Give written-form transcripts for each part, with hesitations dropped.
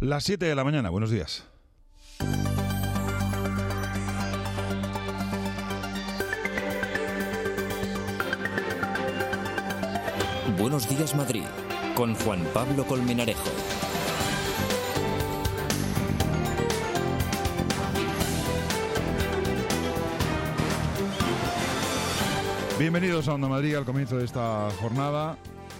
Las 7 de la mañana, buenos días. Buenos días, Madrid, con Juan Pablo Colmenarejo. Bienvenidos a Onda Madrid al comienzo de esta jornada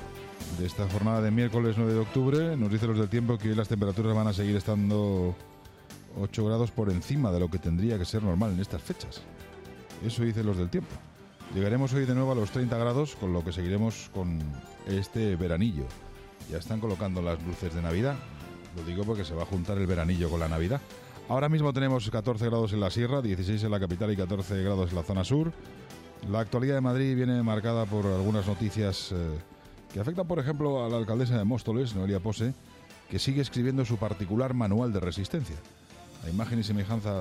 de miércoles 9 de octubre. Nos dicen los del tiempo que hoy las temperaturas van a seguir estando 8 grados por encima de lo que tendría que ser normal en estas fechas. Eso dicen los del tiempo. Llegaremos hoy de nuevo a los 30 grados, con lo que seguiremos con este veranillo. Ya están colocando las luces de Navidad. Lo digo porque se va a juntar el veranillo con la Navidad. Ahora mismo tenemos 14 grados en la sierra, 16 en la capital y 14 grados en la zona sur. La actualidad de Madrid viene marcada por algunas noticias que afectan, por ejemplo, a la alcaldesa de Móstoles, Noelia Pose, que sigue escribiendo su particular manual de resistencia, a imagen y semejanza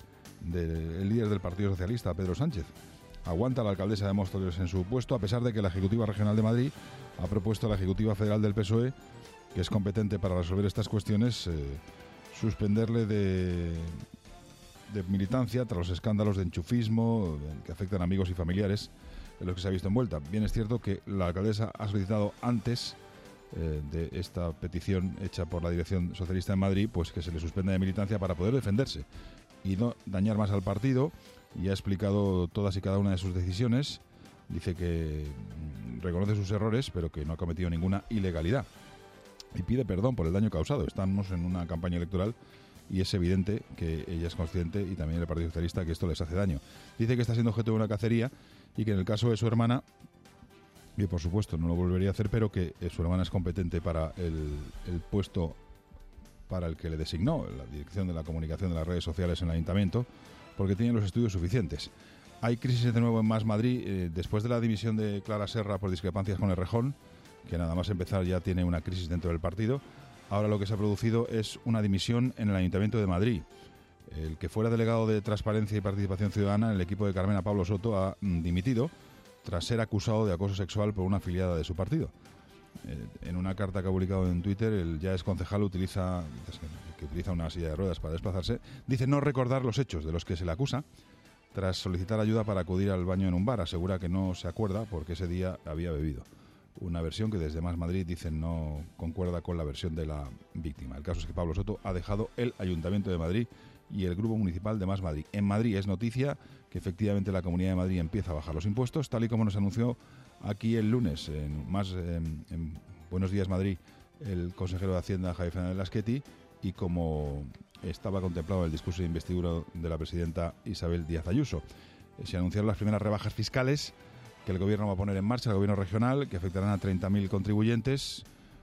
del líder del Partido Socialista, Pedro Sánchez. Aguanta la alcaldesa de Móstoles en su puesto, a pesar de que la Ejecutiva Regional de Madrid ha propuesto a la Ejecutiva Federal del PSOE, que es competente para resolver estas cuestiones, suspenderle de militancia tras los escándalos de enchufismo que afectan a amigos y familiares en los que se ha visto envuelta. Bien es cierto que la alcaldesa ha solicitado antes de esta petición hecha por la Dirección Socialista en Madrid, pues que se le suspenda de militancia para poder defenderse y no dañar más al partido, y ha explicado todas y cada una de sus decisiones. Dice que reconoce sus errores, pero que no ha cometido ninguna ilegalidad, y pide perdón por el daño causado. Estamos en una campaña electoral y es evidente que ella es consciente, y también el Partido Socialista, que esto les hace daño. Dice que está siendo objeto de una cacería y que en el caso de su hermana, y por supuesto no lo volvería a hacer, pero que su hermana es competente para el puesto para el que le designó, la dirección de la comunicación de las redes sociales en el Ayuntamiento, porque tiene los estudios suficientes. Hay crisis de nuevo en Más Madrid, después de la dimisión de Clara Serra por discrepancias con Errejón, que nada más empezar ya tiene una crisis dentro del partido. Ahora lo que se ha producido es una dimisión en el Ayuntamiento de Madrid. El que fuera delegado de Transparencia y Participación Ciudadana en el equipo de Carmena Pablo Soto ha dimitido tras ser acusado de acoso sexual por una afiliada de su partido. En una carta que ha publicado en Twitter, el ya ex concejal utiliza una silla de ruedas para desplazarse. Dice no recordar los hechos de los que se le acusa, tras solicitar ayuda para acudir al baño en un bar. Asegura que no se acuerda porque ese día había bebido. Una versión que desde Más Madrid dicen no concuerda con la versión de la víctima. El caso es que Pablo Soto ha dejado el Ayuntamiento de Madrid y el Grupo Municipal de Más Madrid. En Madrid es noticia que efectivamente la Comunidad de Madrid empieza a bajar los impuestos, tal y como nos anunció aquí el lunes en Buenos Días Madrid el consejero de Hacienda Javier Fernández Lasqueti, y como estaba contemplado en el discurso de investidura de la presidenta Isabel Díaz Ayuso. Se anunciaron las primeras rebajas fiscales que el gobierno va a poner en marcha, el gobierno regional, que afectarán a 30.000 contribuyentes.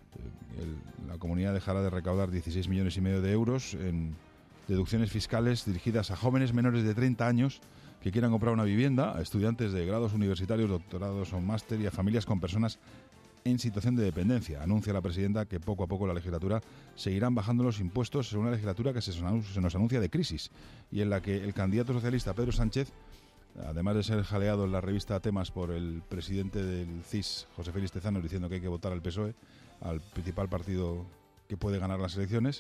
La comunidad dejará de recaudar 16,5 millones de euros en deducciones fiscales dirigidas a jóvenes menores de 30 años que quieran comprar una vivienda, a estudiantes de grados universitarios, doctorados o máster y a familias con personas en situación de dependencia. Anuncia la presidenta que poco a poco la legislatura seguirán bajando los impuestos en una legislatura que se nos anuncia de crisis, y en la que el candidato socialista Pedro Sánchez, además de ser jaleado en la revista Temas por el presidente del CIS, José Félix Tezanos, diciendo que hay que votar al PSOE, al principal partido que puede ganar las elecciones,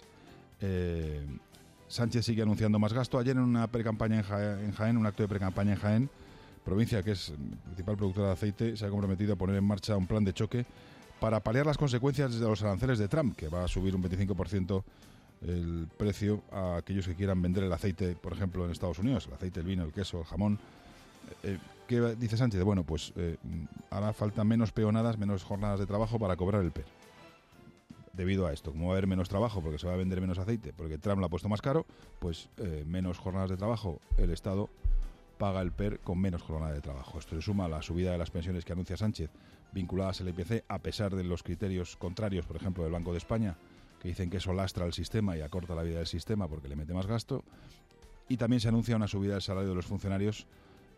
Sánchez sigue anunciando más gasto. Ayer en una precampaña en Jaén, un acto de precampaña en Jaén, provincia que es principal productora de aceite, se ha comprometido a poner en marcha un plan de choque para paliar las consecuencias de los aranceles de Trump, que va a subir un 25% el precio a aquellos que quieran vender el aceite, por ejemplo, en Estados Unidos, el aceite, el vino, el queso, el jamón. ¿Qué dice Sánchez? Bueno, pues hará falta menos peonadas, menos jornadas de trabajo para cobrar el PER. Debido a esto, como va a haber menos trabajo porque se va a vender menos aceite, porque Trump lo ha puesto más caro, pues menos jornadas de trabajo, el Estado paga el PER con menos jornada de trabajo. Esto se suma a la subida de las pensiones que anuncia Sánchez, vinculadas al IPC, a pesar de los criterios contrarios, por ejemplo, del Banco de España, que dicen que eso lastra el sistema y acorta la vida del sistema porque le mete más gasto. Y también se anuncia una subida del salario de los funcionarios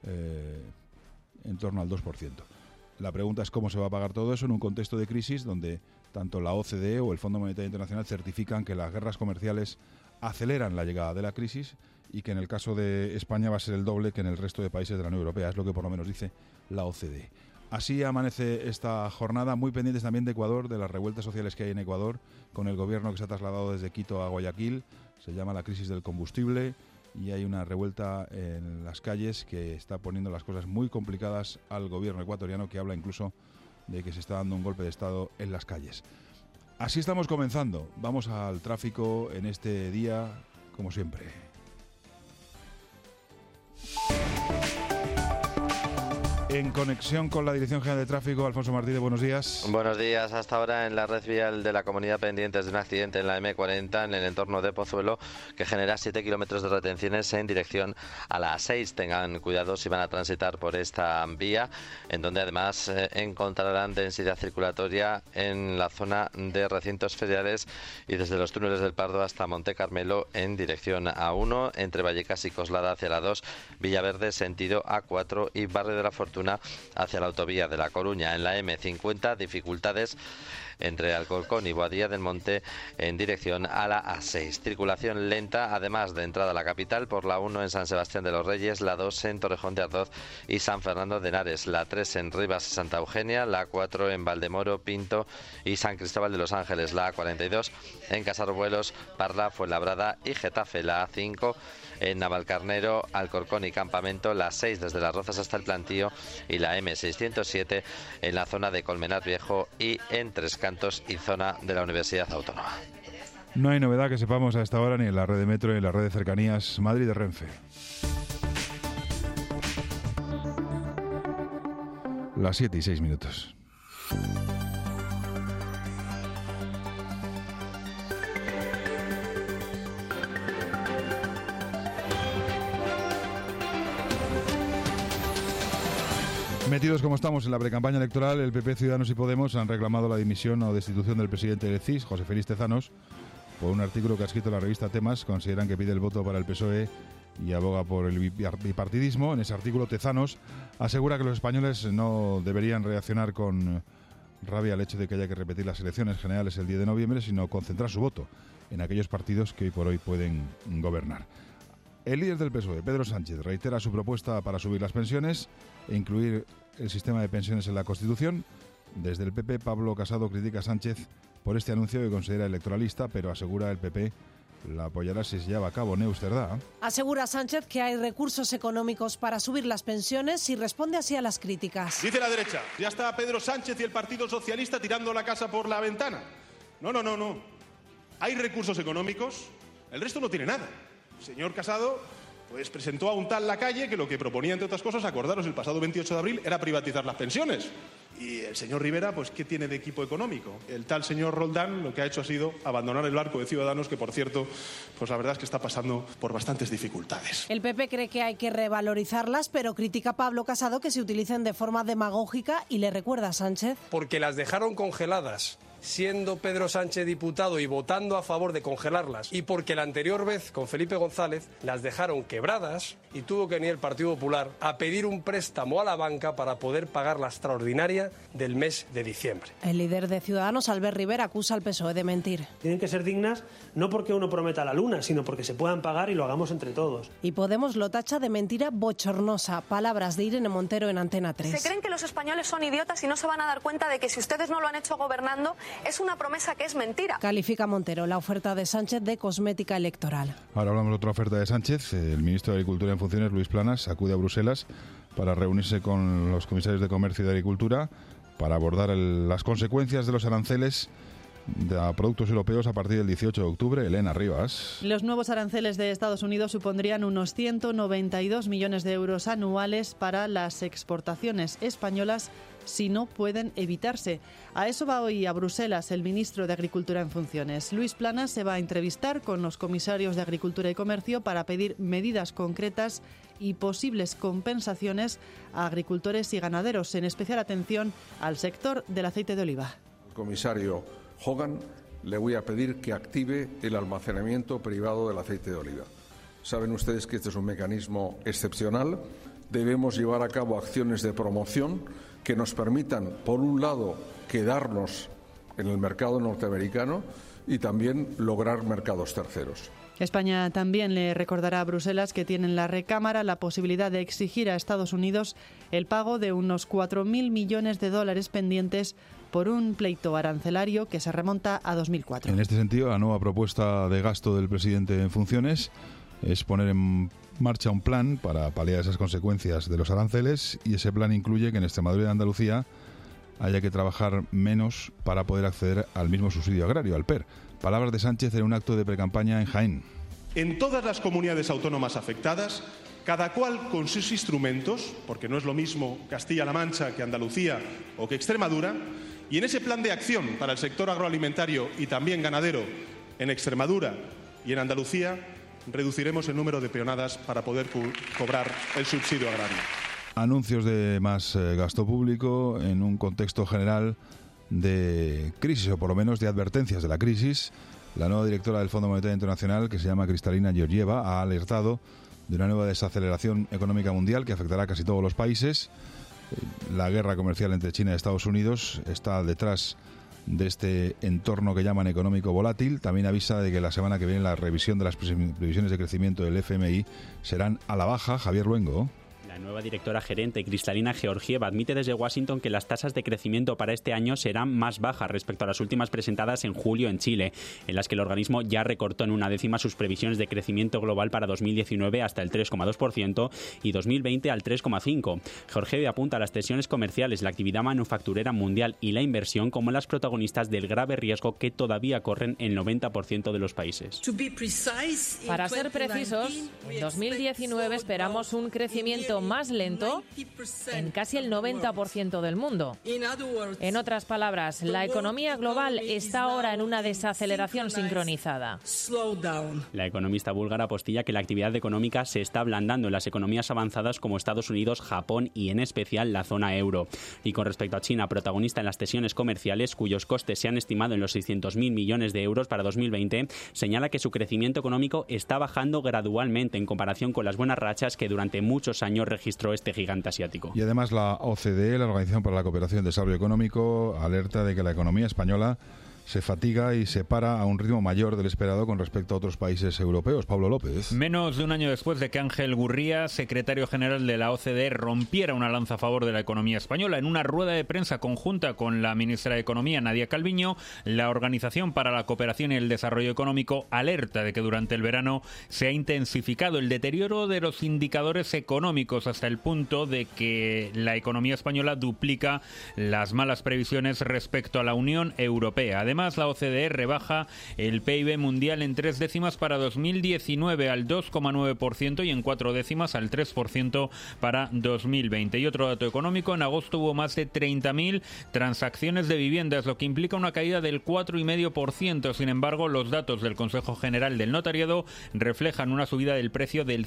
en torno al 2%. La pregunta es cómo se va a pagar todo eso en un contexto de crisis donde tanto la OCDE o el Fondo Monetario Internacional certifican que las guerras comerciales aceleran la llegada de la crisis, y que en el caso de España va a ser el doble que en el resto de países de la Unión Europea. Es lo que por lo menos dice la OCDE. Así amanece esta jornada, muy pendientes también de Ecuador, de las revueltas sociales que hay en Ecuador, con el gobierno que se ha trasladado desde Quito a Guayaquil. Se llama la crisis del combustible y hay una revuelta en las calles que está poniendo las cosas muy complicadas al gobierno ecuatoriano, que habla incluso de que se está dando un golpe de Estado en las calles. Así estamos comenzando. Vamos al tráfico en este día, como siempre. En conexión con la Dirección General de Tráfico, Alfonso Martínez, buenos días. Buenos días. Hasta ahora en la red vial de la Comunidad pendientes de un accidente en la M40 en el entorno de Pozuelo que genera 7 kilómetros de retenciones en dirección a la A6. Tengan cuidado si van a transitar por esta vía, en donde además encontrarán densidad circulatoria en la zona de recintos feriales y desde los túneles del Pardo hasta Monte Carmelo en dirección A1, entre Vallecas y Coslada hacia la 2, Villaverde sentido A4 y Barrio de la Fortuna hacia la autovía de La Coruña. En la M50, dificultades entre Alcorcón y Boadilla del Monte en dirección a la A6. Circulación lenta, además de entrada a la capital, por la 1 en San Sebastián de los Reyes, la 2 en Torrejón de Ardoz y San Fernando de Henares, la 3 en Rivas y Santa Eugenia, la 4 en Valdemoro, Pinto y San Cristóbal de los Ángeles, la A42 en Casarbuelos, Parla, Fuenlabrada y Getafe, la A5 en Navalcarnero, Alcorcón y Campamento, la 6 desde Las Rozas hasta el Plantío y la M607 en la zona de Colmenar Viejo y en Tres Cantos y zona de la Universidad Autónoma. No hay novedad que sepamos a esta hora ni en la red de metro ni en la red de cercanías Madrid de Renfe. Las 7:06. Metidos como estamos en la precampaña electoral, el PP, Ciudadanos y Podemos han reclamado la dimisión o destitución del presidente del CIS, José Félix Tezanos, por un artículo que ha escrito la revista Temas. Consideran que pide el voto para el PSOE y aboga por el bipartidismo. En ese artículo, Tezanos asegura que los españoles no deberían reaccionar con rabia al hecho de que haya que repetir las elecciones generales el 10 de noviembre, sino concentrar su voto en aquellos partidos que hoy por hoy pueden gobernar. El líder del PSOE, Pedro Sánchez, reitera su propuesta para subir las pensiones e incluir el sistema de pensiones en la Constitución. Desde el PP, Pablo Casado critica a Sánchez por este anuncio que considera electoralista, pero asegura el PP la apoyará si se lleva a cabo. Neus Cerdá. Asegura Sánchez que hay recursos económicos para subir las pensiones y responde así a las críticas. Dice la derecha, ya está Pedro Sánchez y el Partido Socialista tirando la casa por la ventana. No. Hay recursos económicos, el resto no tiene nada. El señor Casado pues presentó a un tal Lacalle que lo que proponía, entre otras cosas, acordaros, el pasado 28 de abril, era privatizar las pensiones. Y el señor Rivera, pues, ¿qué tiene de equipo económico? El tal señor Roldán lo que ha hecho ha sido abandonar el barco de Ciudadanos, que, por cierto, pues la verdad es que está pasando por bastantes dificultades. El PP cree que hay que revalorizarlas, pero critica a Pablo Casado que se utilicen de forma demagógica y le recuerda a Sánchez. Porque las dejaron congeladas, siendo Pedro Sánchez diputado y votando a favor de congelarlas, y porque la anterior vez con Felipe González las dejaron quebradas y tuvo que venir el Partido Popular a pedir un préstamo a la banca para poder pagar la extraordinaria del mes de diciembre. El líder de Ciudadanos, Albert Rivera, acusa al PSOE de mentir. Tienen que ser dignas no porque uno prometa la luna, sino porque se puedan pagar y lo hagamos entre todos. Y Podemos lo tacha de mentira bochornosa. Palabras de Irene Montero en Antena 3. ¿Se creen que los españoles son idiotas y no se van a dar cuenta de que si ustedes no lo han hecho gobernando, es una promesa que es mentira? Califica Montero la oferta de Sánchez de cosmética electoral. Ahora hablamos de otra oferta de Sánchez. El ministro de Agricultura en funciones, Luis Planas, acude a Bruselas para reunirse con los comisarios de Comercio y de Agricultura para abordar las consecuencias de los aranceles a productos europeos a partir del 18 de octubre. Elena Rivas. Los nuevos aranceles de Estados Unidos supondrían unos 192 millones de euros anuales para las exportaciones españolas si no pueden evitarse. A eso va hoy a Bruselas el ministro de Agricultura en funciones. Luis Planas se va a entrevistar con los comisarios de Agricultura y Comercio para pedir medidas concretas y posibles compensaciones a agricultores y ganaderos, en especial atención al sector del aceite de oliva. Al comisario Hogan le voy a pedir que active el almacenamiento privado del aceite de oliva. Saben ustedes que este es un mecanismo excepcional. Debemos llevar a cabo acciones de promoción que nos permitan, por un lado, quedarnos en el mercado norteamericano y también lograr mercados terceros. España también le recordará a Bruselas que tiene en la recámara la posibilidad de exigir a Estados Unidos el pago de unos 4.000 millones de dólares pendientes por un pleito arancelario que se remonta a 2004. En este sentido, la nueva propuesta de gasto del presidente en funciones es poner en marcha un plan para paliar esas consecuencias de los aranceles, y ese plan incluye que en Extremadura y Andalucía haya que trabajar menos para poder acceder al mismo subsidio agrario, al PER. Palabras de Sánchez en un acto de precampaña en Jaén. En todas las comunidades autónomas afectadas, cada cual con sus instrumentos, porque no es lo mismo Castilla-La Mancha que Andalucía o que Extremadura, y en ese plan de acción para el sector agroalimentario y también ganadero en Extremadura y en Andalucía, reduciremos el número de peonadas para poder cobrar el subsidio agrario. Anuncios de más gasto público en un contexto general de crisis, o por lo menos de advertencias de la crisis. La nueva directora del Fondo Monetario Internacional, que se llama Kristalina Georgieva, ha alertado de una nueva desaceleración económica mundial que afectará a casi todos los países. La guerra comercial entre China y Estados Unidos está detrás de este entorno que llaman económico volátil. También avisa de que la semana que viene la revisión de las previsiones de crecimiento del FMI serán a la baja. Javier Luengo. La nueva directora gerente, Kristalina Georgieva, admite desde Washington que las tasas de crecimiento para este año serán más bajas respecto a las últimas presentadas en julio en Chile, en las que el organismo ya recortó en 1/10 sus previsiones de crecimiento global para 2019 hasta el 3,2% y 2020 al 3,5%. Georgieva apunta a las tensiones comerciales, la actividad manufacturera mundial y la inversión como las protagonistas del grave riesgo que todavía corren el 90% de los países. Para ser precisos, en 2019 esperamos un crecimiento más lento en casi el 90% del mundo. En otras palabras, la economía global está ahora en una desaceleración sincronizada. La economista búlgara apostilla que la actividad económica se está ablandando en las economías avanzadas como Estados Unidos, Japón y en especial la zona euro. Y con respecto a China, protagonista en las tensiones comerciales, cuyos costes se han estimado en los 600.000 millones de euros para 2020, señala que su crecimiento económico está bajando gradualmente en comparación con las buenas rachas que durante muchos años registró este gigante asiático. Y además la OCDE, la Organización para la Cooperación y Desarrollo Económico, alerta de que la economía española se fatiga y se para a un ritmo mayor del esperado con respecto a otros países europeos. Pablo López. Menos de un año después de que Ángel Gurría, secretario general de la OCDE, rompiera una lanza a favor de la economía española, en una rueda de prensa conjunta con la ministra de Economía, Nadia Calviño, la Organización para la Cooperación y el Desarrollo Económico alerta de que durante el verano se ha intensificado el deterioro de los indicadores económicos hasta el punto de que la economía española duplica las malas previsiones respecto a la Unión Europea. Además, la OCDE rebaja el PIB mundial en 3 décimas para 2019 al 2,9% y en 4 décimas al 3% para 2020. Y otro dato económico, en agosto hubo más de 30.000 transacciones de viviendas, lo que implica una caída del 4,5%. Sin embargo, los datos del Consejo General del Notariado reflejan una subida del precio del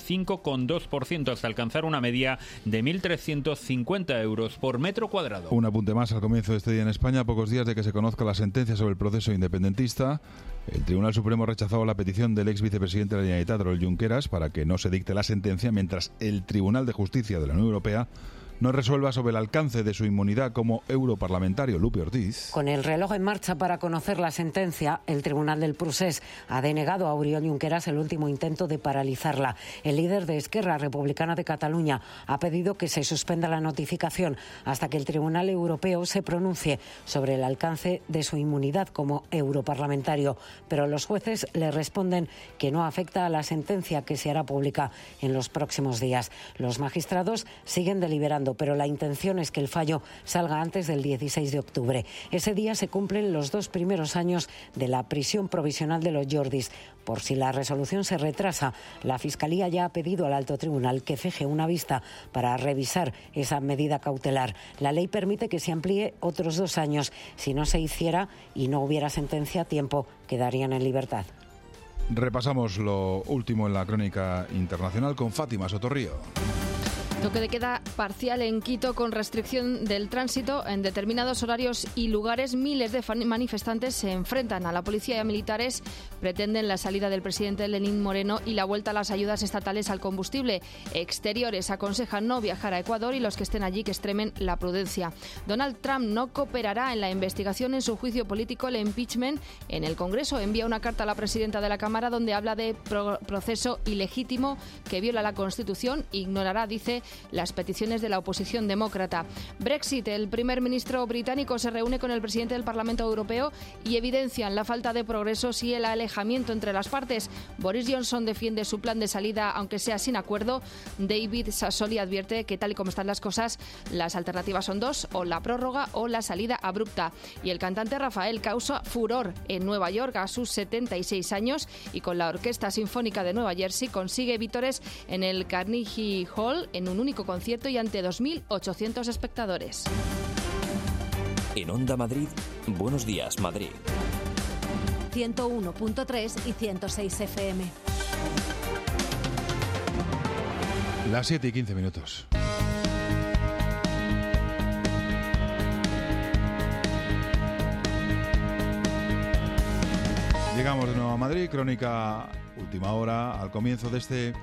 5,2% hasta alcanzar una media de 1.350 euros por metro cuadrado. Un apunte más al comienzo de este día en España. A pocos días de que se conozca la sentencia sobre el proceso independentista, el Tribunal Supremo ha rechazado la petición del ex vicepresidente de la Generalitat, Oriol Junqueras, para que no se dicte la sentencia mientras el Tribunal de Justicia de la Unión Europea no resuelva sobre el alcance de su inmunidad como europarlamentario. Lupe Ortiz. Con el reloj en marcha para conocer la sentencia, el Tribunal del Procés ha denegado a Oriol Junqueras el último intento de paralizarla. El líder de Esquerra Republicana de Cataluña ha pedido que se suspenda la notificación hasta que el Tribunal Europeo se pronuncie sobre el alcance de su inmunidad como europarlamentario. Pero los jueces le responden que no afecta a la sentencia, que se hará pública en los próximos días. Los magistrados siguen deliberando, pero la intención es que el fallo salga antes del 16 de octubre. Ese día se cumplen los 2 primeros años de la prisión provisional de los Jordis. Por si la resolución se retrasa, la Fiscalía ya ha pedido al Alto Tribunal que fije una vista para revisar esa medida cautelar. La ley permite que se amplíe otros 2 años. Si no se hiciera y no hubiera sentencia a tiempo, quedarían en libertad. Repasamos lo último en la crónica internacional con Fátima Sotorrío. Toque de queda parcial en Quito con restricción del tránsito en determinados horarios y lugares. Miles de manifestantes se enfrentan a la policía y a militares. Pretenden la salida del presidente Lenín Moreno y la vuelta a las ayudas estatales al combustible. Exteriores aconsejan no viajar a Ecuador y los que estén allí que extremen la prudencia. Donald Trump no cooperará en la investigación en su juicio político, el impeachment. En el Congreso envía una carta a la presidenta de la Cámara donde habla de proceso ilegítimo que viola la Constitución. Ignorará, dice, las peticiones de la oposición demócrata. Brexit. El primer ministro británico se reúne con el presidente del Parlamento Europeo y evidencian la falta de progresos y el alejamiento entre las partes. Boris Johnson defiende su plan de salida, aunque sea sin acuerdo. David Sassoli advierte que, tal y como están las cosas, las alternativas son dos: o la prórroga o la salida abrupta. Y el cantante Rafael causa furor en Nueva York a sus 76 años y con la Orquesta Sinfónica de Nueva Jersey consigue vítores en el Carnegie Hall en un único concierto y ante 2.800 espectadores. En Onda Madrid, Buenos Días Madrid. 101.3 y 106 FM. Las 7:15. Llegamos de nuevo a Madrid, crónica última hora, al comienzo de este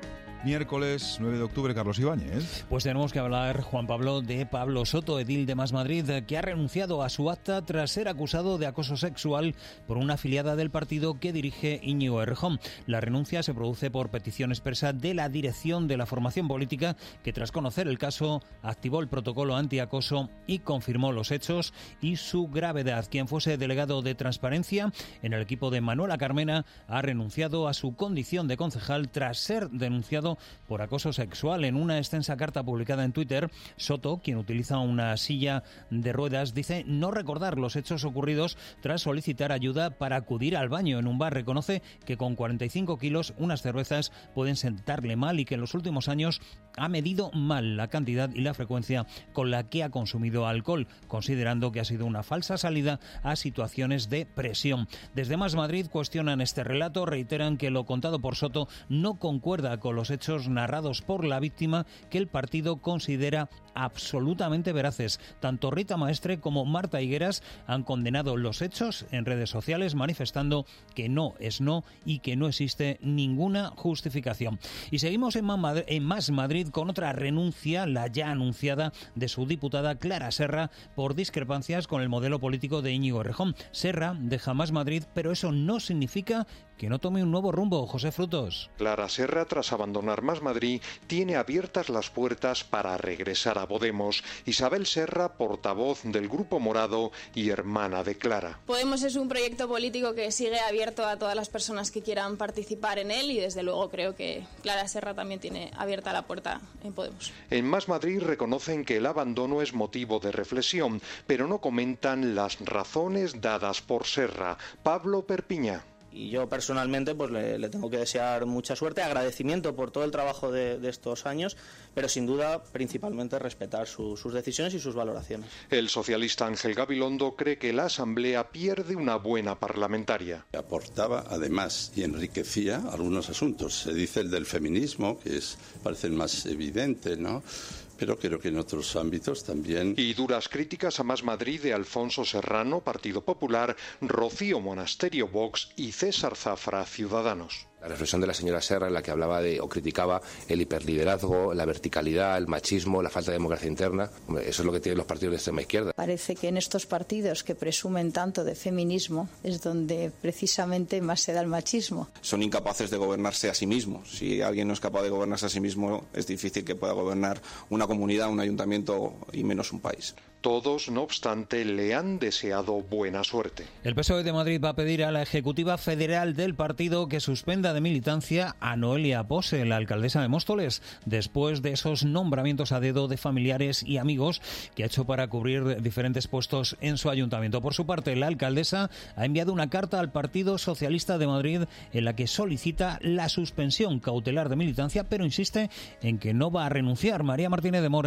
miércoles 9 de octubre, Carlos Ibáñez. Pues tenemos que hablar, Juan Pablo, de Pablo Soto, edil de Más Madrid, que ha renunciado a su acta tras ser acusado de acoso sexual por una afiliada del partido que dirige Íñigo Errejón. La renuncia se produce por petición expresa de la dirección de la formación política, que tras conocer el caso activó el protocolo antiacoso y confirmó los hechos y su gravedad. Quien fuese delegado de Transparencia en el equipo de Manuela Carmena ha renunciado a su condición de concejal tras ser denunciado por acoso sexual. En una extensa carta publicada en Twitter, Soto, quien utiliza una silla de ruedas, dice no recordar los hechos ocurridos tras solicitar ayuda para acudir al baño en un bar. Reconoce que con 45 kilos unas cervezas pueden sentarle mal y que en los últimos años ha medido mal la cantidad y la frecuencia con la que ha consumido alcohol, considerando que ha sido una falsa salida a situaciones de presión. Desde Más Madrid cuestionan este relato, reiteran que lo contado por Soto no concuerda con los hechos narrados por la víctima, que el partido considera absolutamente veraces. Tanto Rita Maestre como Marta Higueras han condenado los hechos en redes sociales, manifestando que no es no y que no existe ninguna justificación. Y seguimos en Más Madrid con otra renuncia, la ya anunciada, de su diputada Clara Serra por discrepancias con el modelo político de Íñigo Errejón. Serra deja Más Madrid, pero eso no significa que no tome un nuevo rumbo. José Frutos. Clara Serra, tras abandonar Más Madrid, tiene abiertas las puertas para regresar a Podemos. Isabel Serra, portavoz del Grupo Morado y hermana de Clara. Podemos es un proyecto político que sigue abierto a todas las personas que quieran participar en él y desde luego creo que Clara Serra también tiene abierta la puerta en Podemos. En Más Madrid reconocen que el abandono es motivo de reflexión, pero no comentan las razones dadas por Serra. Pablo Perpiñá. Y yo personalmente pues le tengo que desear mucha suerte, agradecimiento por todo el trabajo de estos años, pero sin duda principalmente respetar sus decisiones y sus valoraciones. El socialista Ángel Gabilondo cree que la Asamblea pierde una buena parlamentaria. Aportaba además y enriquecía algunos asuntos. Se dice el del feminismo, que parece el más evidente, ¿no? Pero creo que en otros ámbitos también. Y duras críticas a Más Madrid de Alfonso Serrano, Partido Popular, Rocío Monasterio, Vox y César Zafra, Ciudadanos. La reflexión de la señora Serra, en la que hablaba o criticaba el hiperliderazgo, la verticalidad, el machismo, la falta de democracia interna. Hombre, eso es lo que tienen los partidos de extrema izquierda. Parece que en estos partidos que presumen tanto de feminismo es donde precisamente más se da el machismo. Son incapaces de gobernarse a sí mismos. Si alguien no es capaz de gobernarse a sí mismo, es difícil que pueda gobernar una comunidad, un ayuntamiento y menos un país. Todos, no obstante, le han deseado buena suerte. El PSOE de Madrid va a pedir a la Ejecutiva Federal del partido que suspenda de militancia a Noelia Pose, la alcaldesa de Móstoles, después de esos nombramientos a dedo de familiares y amigos que ha hecho para cubrir diferentes puestos en su ayuntamiento. Por su parte, la alcaldesa ha enviado una carta al Partido Socialista de Madrid en la que solicita la suspensión cautelar de militancia, pero insiste en que no va a renunciar. María Martínez de Mora.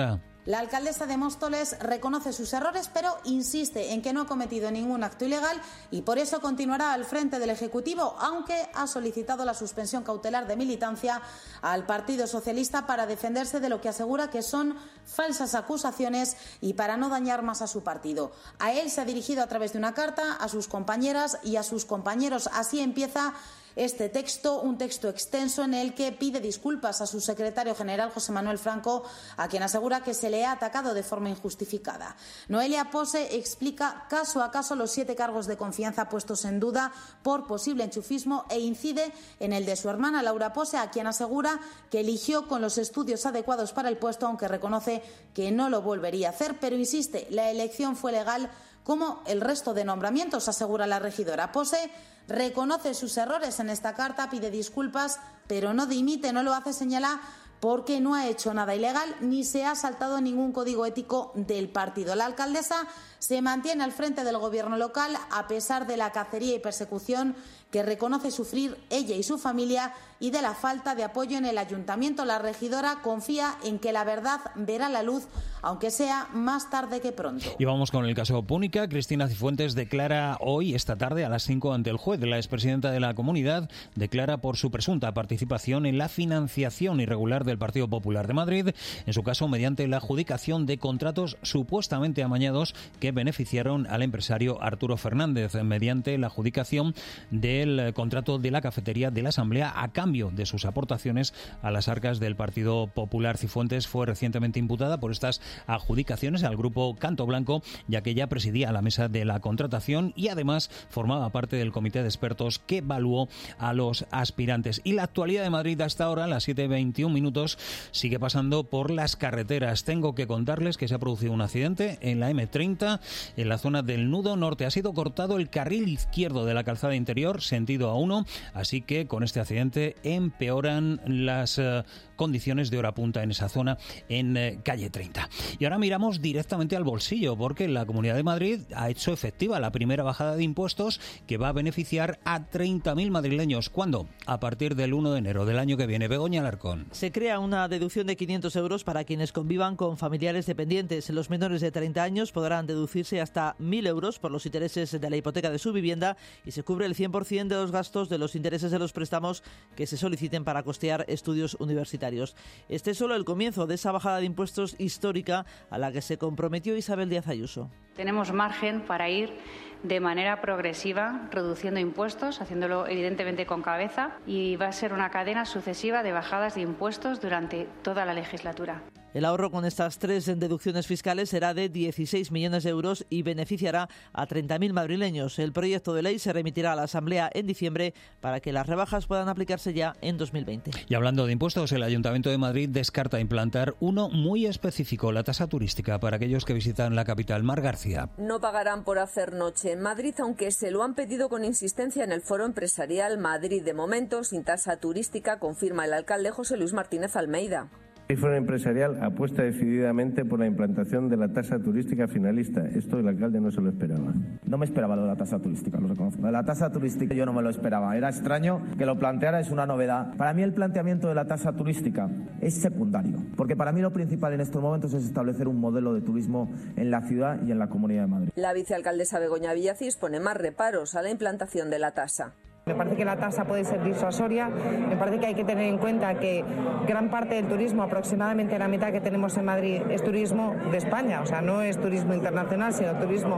La alcaldesa de Móstoles reconoce sus errores, pero insiste en que no ha cometido ningún acto ilegal y por eso continuará al frente del Ejecutivo, aunque ha solicitado la suspensión cautelar de militancia al Partido Socialista para defenderse de lo que asegura que son falsas acusaciones y para no dañar más a su partido. A él se ha dirigido a través de una carta a sus compañeras y a sus compañeros. Así empieza este texto, un texto extenso en el que pide disculpas a su secretario general, José Manuel Franco, a quien asegura que se le ha atacado de forma injustificada. Noelia Pose explica caso a caso los 7 cargos de confianza puestos en duda por posible enchufismo e incide en el de su hermana Laura Pose, a quien asegura que eligió con los estudios adecuados para el puesto, aunque reconoce que no lo volvería a hacer, pero insiste, la elección fue legal como el resto de nombramientos, asegura la regidora. Pose reconoce sus errores en esta carta, pide disculpas, pero no dimite, no lo hace, señala, porque no ha hecho nada ilegal ni se ha saltado ningún código ético del partido. La alcaldesa se mantiene al frente del gobierno local a pesar de la cacería y persecución que reconoce sufrir ella y su familia y de la falta de apoyo en el ayuntamiento. La regidora confía en que la verdad verá la luz, aunque sea más tarde que pronto. Y vamos con el caso Púnica. Cristina Cifuentes declara hoy, esta tarde, a las 5 ante el juez. La expresidenta de la comunidad declara por su presunta participación en la financiación irregular del Partido Popular de Madrid, en su caso mediante la adjudicación de contratos supuestamente amañados que beneficiaron al empresario Arturo Fernández, mediante la adjudicación del contrato de la cafetería de la Asamblea a cambio de sus aportaciones a las arcas del Partido Popular. Cifuentes fue recientemente imputada por estas adjudicaciones al grupo Canto Blanco, ya que ella presidía la mesa de la contratación y además formaba parte del comité de expertos que evaluó a los aspirantes. Y la actualidad de Madrid hasta ahora, a las 7:21, sigue pasando por las carreteras. Tengo que contarles que se ha producido un accidente en la M30, en la zona del Nudo Norte. Ha sido cortado el carril izquierdo de la calzada interior, sentido A1, así que con este accidente empeoran las condiciones de hora punta en esa zona, en calle 30. Y ahora miramos directamente al bolsillo, porque la Comunidad de Madrid ha hecho efectiva la primera bajada de impuestos que va a beneficiar a 30.000 madrileños. ¿Cuándo? A partir del 1 de enero del año que viene. Begoña Alarcón. Se crea una deducción de 500 euros para quienes convivan con familiares dependientes. Los menores de 30 años podrán deducirse hasta 1.000 euros por los intereses de la hipoteca de su vivienda y se cubre el 100% de los gastos de los intereses de los préstamos que se soliciten para costear estudios universitarios. Este es solo el comienzo de esa bajada de impuestos histórica a la que se comprometió Isabel Díaz Ayuso. Tenemos margen para ir de manera progresiva reduciendo impuestos, haciéndolo evidentemente con cabeza, y va a ser una cadena sucesiva de bajadas de impuestos durante toda la legislatura. El ahorro con estas 3 deducciones fiscales será de 16 millones de euros y beneficiará a 30.000 madrileños. El proyecto de ley se remitirá a la Asamblea en diciembre para que las rebajas puedan aplicarse ya en 2020. Y hablando de impuestos, el Ayuntamiento de Madrid descarta implantar uno muy específico, la tasa turística, para aquellos que visitan la capital. Mar García. No pagarán por hacer noche en Madrid, aunque se lo han pedido con insistencia en el Foro Empresarial Madrid. De momento, sin tasa turística, confirma el alcalde José Luis Martínez Almeida. El Foro Empresarial apuesta decididamente por la implantación de la tasa turística finalista. Esto el alcalde no se lo esperaba. No me esperaba lo de la tasa turística, lo reconozco. Lo de la tasa turística yo no me lo esperaba. Era extraño que lo planteara, es una novedad. Para mí el planteamiento de la tasa turística es secundario, porque para mí lo principal en estos momentos es establecer un modelo de turismo en la ciudad y en la Comunidad de Madrid. La vicealcaldesa Begoña Villacís pone más reparos a la implantación de la tasa. Me parece que la tasa puede ser disuasoria, me parece que hay que tener en cuenta que gran parte del turismo, aproximadamente la mitad que tenemos en Madrid, es turismo de España, o sea, no es turismo internacional, sino turismo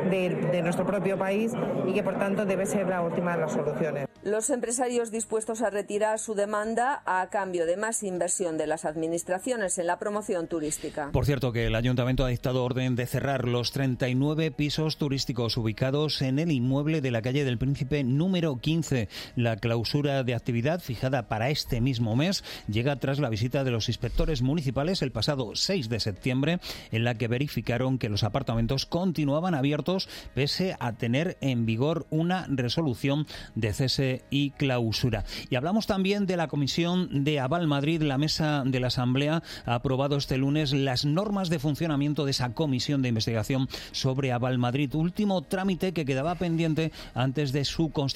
de nuestro propio país y que por tanto debe ser la última de las soluciones. Los empresarios dispuestos a retirar su demanda a cambio de más inversión de las administraciones en la promoción turística. Por cierto, que el Ayuntamiento ha dictado orden de cerrar los 39 pisos turísticos ubicados en el inmueble de la calle del Príncipe número 15. La clausura de actividad fijada para este mismo mes llega tras la visita de los inspectores municipales el pasado 6 de septiembre, en la que verificaron que los apartamentos continuaban abiertos pese a tener en vigor una resolución de cese y clausura. Y hablamos también de la Comisión de Aval Madrid. La mesa de la Asamblea ha aprobado este lunes las normas de funcionamiento de esa comisión de investigación sobre Aval Madrid, último trámite que quedaba pendiente antes de su constitución, que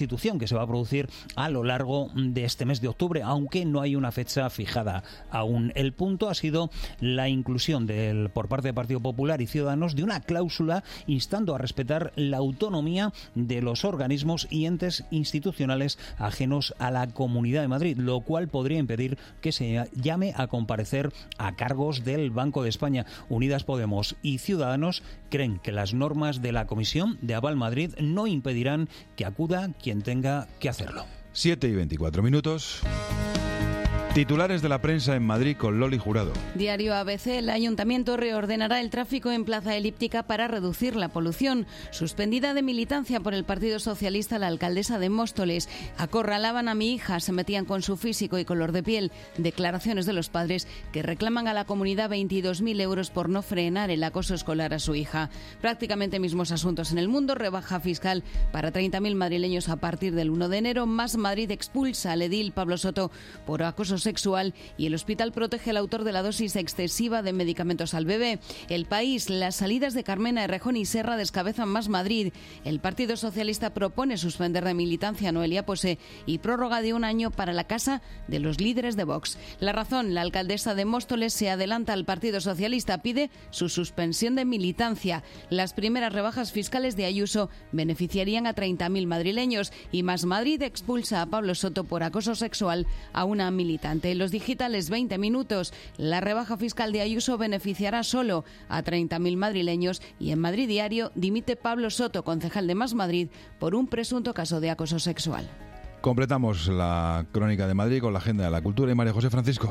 que se va a producir a lo largo de este mes de octubre, aunque no hay una fecha fijada aún. El punto ha sido la inclusión por parte del Partido Popular y Ciudadanos de una cláusula instando a respetar la autonomía de los organismos y entes institucionales ajenos a la Comunidad de Madrid, lo cual podría impedir que se llame a comparecer a cargos del Banco de España. Unidas Podemos y Ciudadanos creen que las normas de la Comisión de Aval Madrid no impedirán que acuda quien tenga que hacerlo. 7:24. Titulares de la prensa en Madrid con Loli Jurado. Diario ABC: el Ayuntamiento reordenará el tráfico en Plaza Elíptica para reducir la polución. Suspendida de militancia por el Partido Socialista la alcaldesa de Móstoles. Acorralaban a mi hija, se metían con su físico y color de piel. Declaraciones de los padres que reclaman a la comunidad 22.000 euros por no frenar el acoso escolar a su hija. Prácticamente mismos asuntos en El Mundo. Rebaja fiscal para 30.000 madrileños a partir del 1 de enero. Más Madrid expulsa al edil Pablo Soto por acoso sexual y el hospital protege al autor de la dosis excesiva de medicamentos al bebé. El País: las salidas de Carmena, Errejón y Serra descabezan Más Madrid. El Partido Socialista propone suspender de militancia a Noelia Pose y prórroga de un año para la casa de los líderes de Vox. La Razón: la alcaldesa de Móstoles se adelanta al Partido Socialista, pide su suspensión de militancia. Las primeras rebajas fiscales de Ayuso beneficiarían a 30.000 madrileños y Más Madrid expulsa a Pablo Soto por acoso sexual a una militante. En los digitales 20 minutos, la rebaja fiscal de Ayuso beneficiará solo a 30.000 madrileños y en Madrid Diario: dimite Pablo Soto, concejal de Más Madrid, por un presunto caso de acoso sexual. Completamos la crónica de Madrid con la agenda de la cultura y María José Francisco.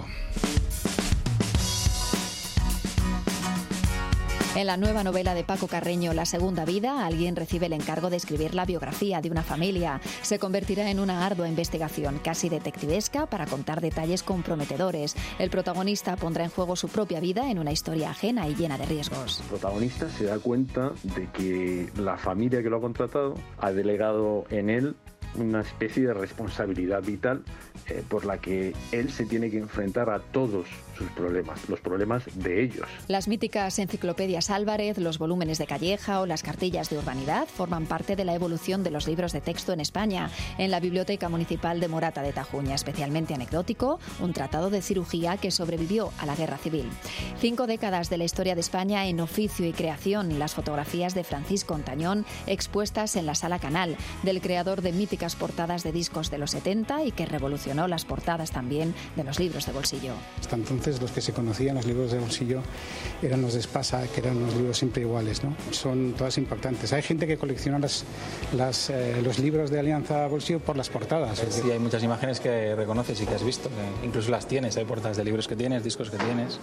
En la nueva novela de Paco Carreño, La segunda vida, alguien recibe el encargo de escribir la biografía de una familia. Se convertirá en una ardua investigación, casi detectivesca, para contar detalles comprometedores. El protagonista pondrá en juego su propia vida en una historia ajena y llena de riesgos. El protagonista se da cuenta de que la familia que lo ha contratado ha delegado en él una especie de responsabilidad vital por la que él se tiene que enfrentar a todos sus problemas, los problemas de ellos. Las míticas enciclopedias Álvarez, los volúmenes de Calleja o las cartillas de urbanidad forman parte de la evolución de los libros de texto en España. En la Biblioteca Municipal de Morata de Tajuña, especialmente anecdótico, un tratado de cirugía que sobrevivió a la Guerra Civil. 5 décadas de la historia de España en oficio y creación. Las fotografías de Francisco Ontañón expuestas en la Sala Canal, del creador de míticas portadas de discos de los 70 y que revolucionó las portadas también de los libros de bolsillo. Hasta entonces los que se conocían, los libros de bolsillo, eran los de Espasa, que eran unos libros siempre iguales, ¿no? Son todas impactantes. Hay gente que colecciona los libros de Alianza Bolsillo por las portadas. Sí, hay muchas imágenes que reconoces y que has visto, que incluso las tienes, hay portadas de libros que tienes, discos que tienes.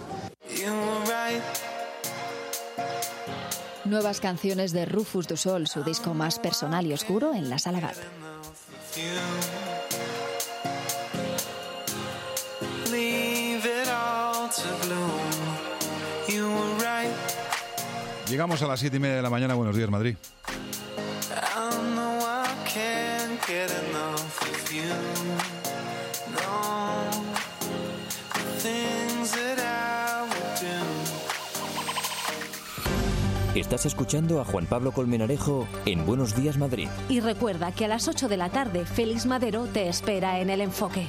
Nuevas canciones de Rufus du Sol, su disco más personal y oscuro, en la Sala GAT. Llegamos a las 7:30 de la mañana. Buenos días, Madrid. Estás escuchando a Juan Pablo Colmenarejo en Buenos Días, Madrid. Y recuerda que a las 8 de la tarde Félix Madero te espera en El Enfoque.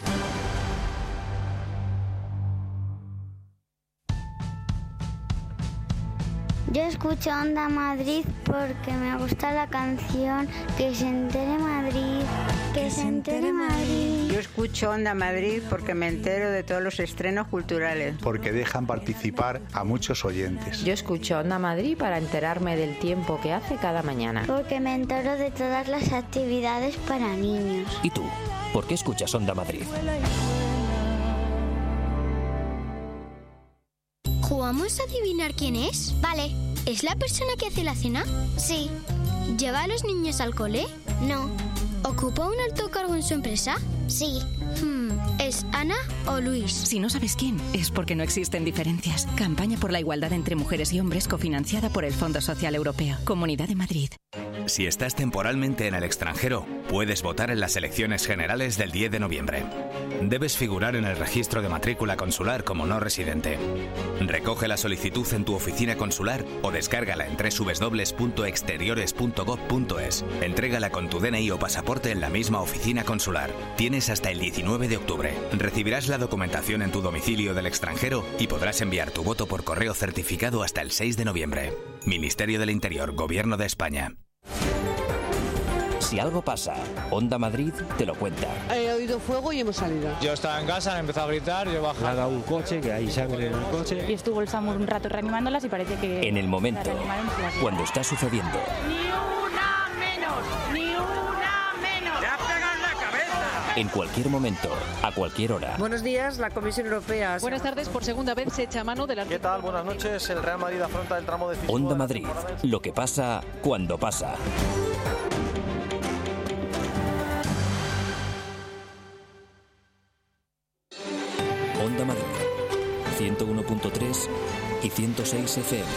Yo escucho Onda Madrid porque me gusta la canción Que se entere Madrid, que se entere Madrid. Yo escucho Onda Madrid porque me entero de todos los estrenos culturales. Porque dejan participar a muchos oyentes. Yo escucho Onda Madrid para enterarme del tiempo que hace cada mañana. Porque me entero de todas las actividades para niños. ¿Y tú? ¿Por qué escuchas Onda Madrid? ¿Jugamos a adivinar quién es? Vale. ¿Es la persona que hace la cena? Sí. ¿Lleva a los niños al cole? No. ¿Ocupa un alto cargo en su empresa? Sí. ¿Es Ana o Luis? Si no sabes quién, es porque no existen diferencias. Campaña por la igualdad entre mujeres y hombres cofinanciada por el Fondo Social Europeo. Comunidad de Madrid. Si estás temporalmente en el extranjero, puedes votar en las elecciones generales del 10 de noviembre. debes figurar en el registro de matrícula consular como no residente. Recoge la solicitud en tu oficina consular o descárgala en www.exteriores.gov.es. Entrégala con tu DNI o pasaporte en la misma oficina consular. Tienes hasta el 19 de octubre. Recibirás la documentación en tu domicilio del extranjero y podrás enviar tu voto por correo certificado hasta el 6 de noviembre. Ministerio del Interior, Gobierno de España. Si algo pasa, Onda Madrid te lo cuenta. He oído fuego y hemos salido. Yo estaba en casa, han empezado a gritar, yo bajé. Ha dado un coche, que hay sangre en el coche. Y estuvo el SAMUR un rato reanimándolas y parece que... En el momento, cuando está sucediendo. ¡Ni una menos! ¡Ni una menos! ¡Ya pegan la cabeza! En cualquier momento, a cualquier hora. Buenos días, la Comisión Europea. Buenas tardes, por segunda vez se echa mano del... ¿Qué tal? Buenas noches. El Real Madrid afronta el tramo decisivo. Onda Madrid, lo que pasa cuando pasa. Onda Madrid, 101.3 y 106 FM.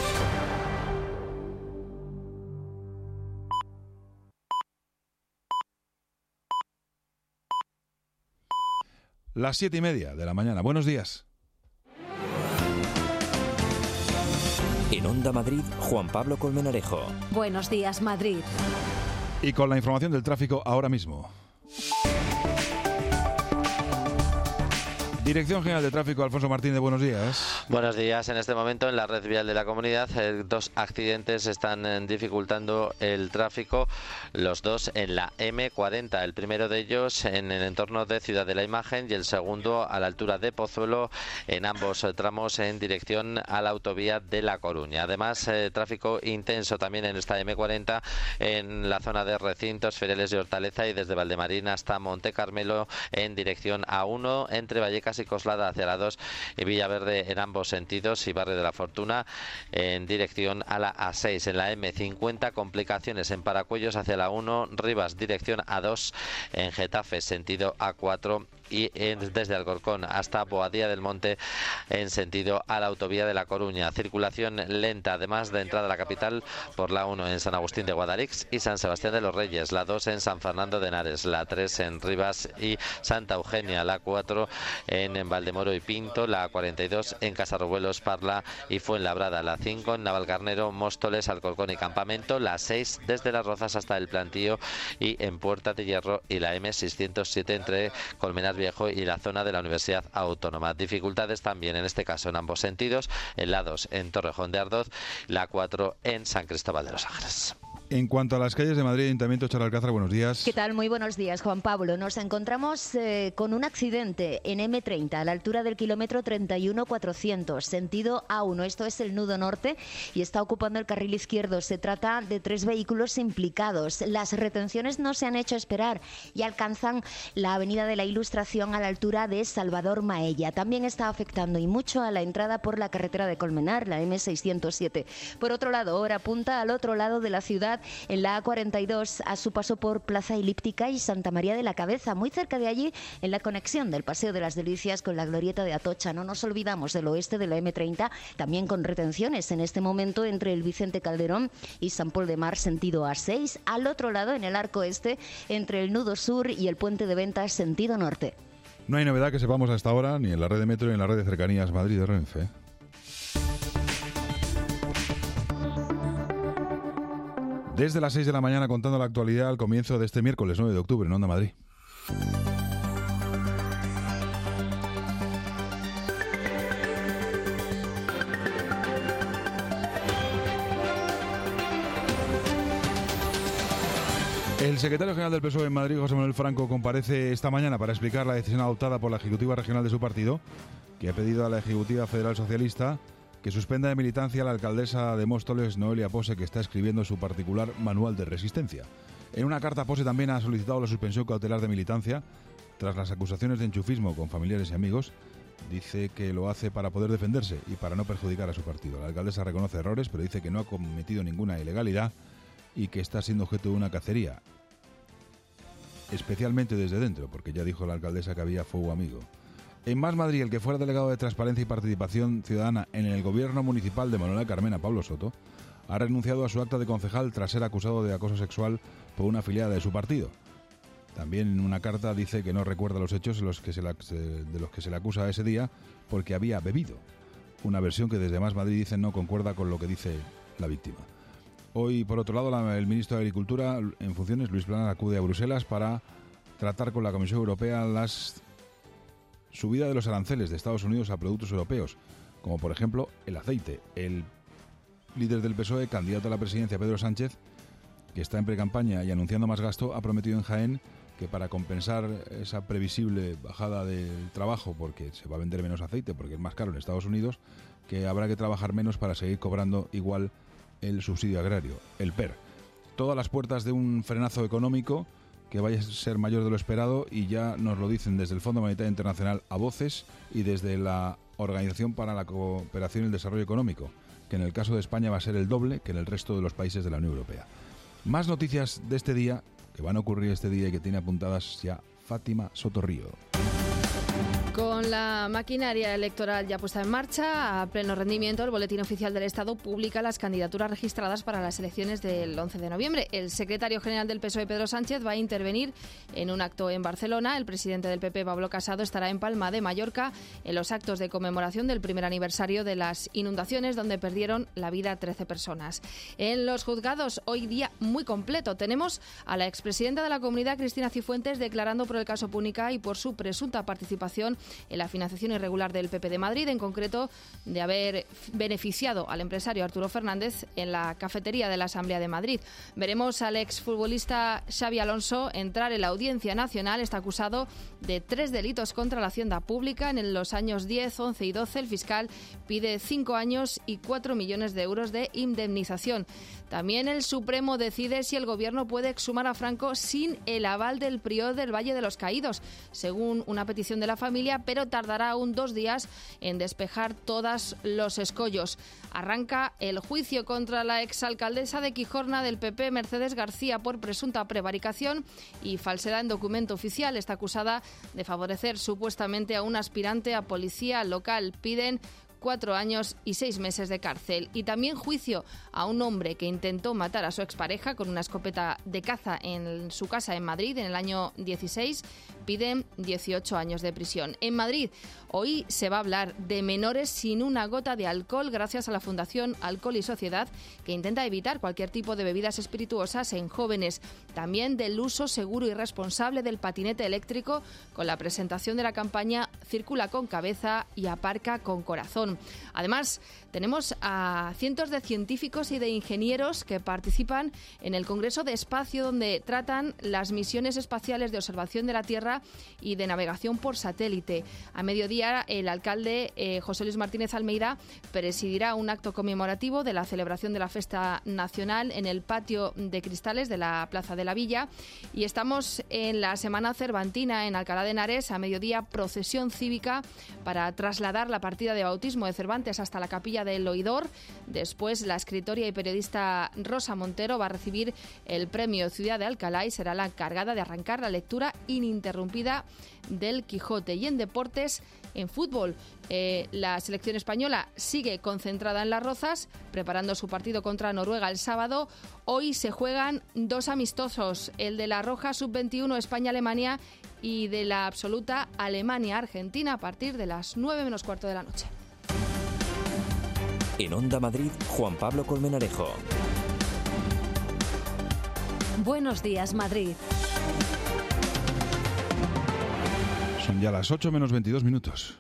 Las 7:30 de la mañana. Buenos días. En Onda Madrid, Juan Pablo Colmenarejo. Buenos días, Madrid. Y con la información del tráfico ahora mismo. Dirección General de Tráfico, Alfonso Martínez, buenos días. Buenos días. En este momento en la red vial de la comunidad, dos accidentes están dificultando el tráfico, los dos en la M40. El primero de ellos en el entorno de Ciudad de la Imagen y el segundo a la altura de Pozuelo, en ambos tramos en dirección a la autovía de La Coruña. Además, tráfico intenso también en esta M40 en la zona de Recintos, Feriales y Hortaleza y desde Valdemarín hasta Monte Carmelo en dirección A1 entre Vallecas y Coslada hacia la 2 y Villaverde en ambos sentidos y Barrio de la Fortuna en dirección a la A6. En la M50 complicaciones en Paracuellos hacia la 1, Rivas dirección A2 en Getafe sentido A4 y desde Alcorcón hasta Boadilla del Monte en sentido a la autovía de La Coruña. Circulación lenta además de entrada a la capital por la 1 en San Agustín de Guadalix y San Sebastián de los Reyes, la 2 en San Fernando de Henares, la 3 en Rivas y Santa Eugenia, la 4 en Valdemoro y Pinto, la 42 en Casarruelos, Parla y Fuenlabrada, la 5 en Navalcarnero, Móstoles, Alcorcón y Campamento, la 6 desde Las Rozas hasta El Plantío y en Puerta de Hierro y la M607 entre Colmenar Viejo y la zona de la Universidad Autónoma. Dificultades también en este caso en ambos sentidos, en la 2 en Torrejón de Ardoz, la 4 en San Cristóbal de los Ángeles. En cuanto a las calles de Madrid, Ayuntamiento, Charo Alcázar, buenos días. ¿Qué tal? Muy buenos días, Juan Pablo. Nos encontramos con un accidente en M30 a la altura del kilómetro 31.400, sentido A1. Esto es el nudo norte y está ocupando el carril izquierdo. Se trata de 3 vehículos implicados. Las retenciones no se han hecho esperar y alcanzan la avenida de la Ilustración a la altura de Salvador Maella. También está afectando y mucho a la entrada por la carretera de Colmenar, la M607. Por otro lado, hora punta al otro lado de la ciudad, en la A42 a su paso por Plaza Elíptica y Santa María de la Cabeza, muy cerca de allí en la conexión del Paseo de las Delicias con la glorieta de Atocha. No nos olvidamos del oeste de la M30, también con retenciones en este momento entre el Vicente Calderón y San Pol de Mar sentido A6, al otro lado en el arco este entre el nudo sur y el puente de Ventas sentido norte. No hay novedad que sepamos hasta ahora ni en la red de metro ni en la red de cercanías Madrid de Renfe. Desde las 6 de la mañana contando la actualidad al comienzo de este miércoles 9 de octubre en Onda Madrid. El secretario general del PSOE en Madrid, José Manuel Franco, comparece esta mañana para explicar la decisión adoptada por la Ejecutiva Regional de su partido, que ha pedido a la Ejecutiva Federal Socialista que suspenda de militancia a la alcaldesa de Móstoles, Noelia Pose, que está escribiendo su particular manual de resistencia. En una carta, Pose también ha solicitado la suspensión cautelar de militancia tras las acusaciones de enchufismo con familiares y amigos. Dice que lo hace para poder defenderse y para no perjudicar a su partido. La alcaldesa reconoce errores, pero dice que no ha cometido ninguna ilegalidad y que está siendo objeto de una cacería, especialmente desde dentro, porque ya dijo la alcaldesa que había fuego amigo. En Más Madrid, el que fuera delegado de Transparencia y Participación Ciudadana en el gobierno municipal de Manuela Carmena, Pablo Soto, ha renunciado a su acta de concejal tras ser acusado de acoso sexual por una afiliada de su partido. También en una carta dice que no recuerda los hechos de los que se le acusa ese día porque había bebido. Una versión que desde Más Madrid dicen no concuerda con lo que dice la víctima. Hoy, por otro lado, el ministro de Agricultura en funciones, Luis Planas, acude a Bruselas para tratar con la Comisión Europea las subida de los aranceles de Estados Unidos a productos europeos, como por ejemplo el aceite. El líder del PSOE, candidato a la presidencia, Pedro Sánchez, que está en precampaña y anunciando más gasto, ha prometido en Jaén que para compensar esa previsible bajada del trabajo, porque se va a vender menos aceite, porque es más caro en Estados Unidos, que habrá que trabajar menos para seguir cobrando igual el subsidio agrario, el PER. Todas las puertas de un frenazo económico que vaya a ser mayor de lo esperado, y ya nos lo dicen desde el Fondo Monetario Internacional a voces y desde la Organización para la Cooperación y el Desarrollo Económico, que en el caso de España va a ser el doble que en el resto de los países de la Unión Europea. Más noticias de este día, que van a ocurrir este día y que tiene apuntadas ya Fátima Sotorrío. Con la maquinaria electoral ya puesta en marcha, a pleno rendimiento, el Boletín Oficial del Estado publica las candidaturas registradas para las elecciones del 11 de noviembre. El secretario general del PSOE, Pedro Sánchez, va a intervenir en un acto en Barcelona. El presidente del PP, Pablo Casado, estará en Palma de Mallorca en los actos de conmemoración del primer aniversario de las inundaciones, donde perdieron la vida 13 personas. En los juzgados, hoy día muy completo. Tenemos a la expresidenta de la Comunidad, Cristina Cifuentes, declarando por el caso Púnica y por su presunta participación en la financiación irregular del PP de Madrid, en concreto de haber beneficiado al empresario Arturo Fernández en la cafetería de la Asamblea de Madrid. Veremos al exfutbolista Xabi Alonso entrar en la Audiencia Nacional. Está acusado de 3 delitos contra la hacienda pública. En los años 10, 11 y 12 el fiscal pide 5 años y 4 millones de euros de indemnización. También el Supremo decide si el Gobierno puede exhumar a Franco sin el aval del prior del Valle de los Caídos, según una petición de la familia, pero tardará aún 2 días en despejar todos los escollos. Arranca el juicio contra la exalcaldesa de Quijorna del PP, Mercedes García, por presunta prevaricación y falsedad en documento oficial. Está acusada de favorecer supuestamente a un aspirante a policía local. Piden 4 años y 6 meses de cárcel. Y también juicio a un hombre que intentó matar a su expareja con una escopeta de caza en su casa en Madrid en el año 16. Piden 18 años de prisión. En Madrid, hoy se va a hablar de menores sin una gota de alcohol gracias a la Fundación Alcohol y Sociedad, que intenta evitar cualquier tipo de bebidas espirituosas en jóvenes. También del uso seguro y responsable del patinete eléctrico, con la presentación de la campaña Circula con cabeza y aparca con corazón. Además, tenemos a cientos de científicos y de ingenieros que participan en el Congreso de Espacio, donde tratan las misiones espaciales de observación de la Tierra y de navegación por satélite. A mediodía, el alcalde José Luis Martínez Almeida presidirá un acto conmemorativo de la celebración de la Festa Nacional en el patio de cristales de la Plaza de la Villa. Y estamos en la Semana Cervantina en Alcalá de Henares. A mediodía, procesión cívica para trasladar la partida de bautismo de Cervantes hasta la capilla del Oidor. Después, la escritora y periodista Rosa Montero va a recibir el premio Ciudad de Alcalá y será la encargada de arrancar la lectura ininterrumpida del Quijote. Y en deportes, en fútbol, la selección española sigue concentrada en Las Rozas, preparando su partido contra Noruega el sábado. Hoy se juegan 2 amistosos, el de la Roja Sub-21 España-Alemania y de la absoluta Alemania-Argentina, a partir de las 9 menos cuarto de la noche. En Onda Madrid, Juan Pablo Colmenarejo. Buenos días, Madrid. Son ya las 8 menos 22 minutos.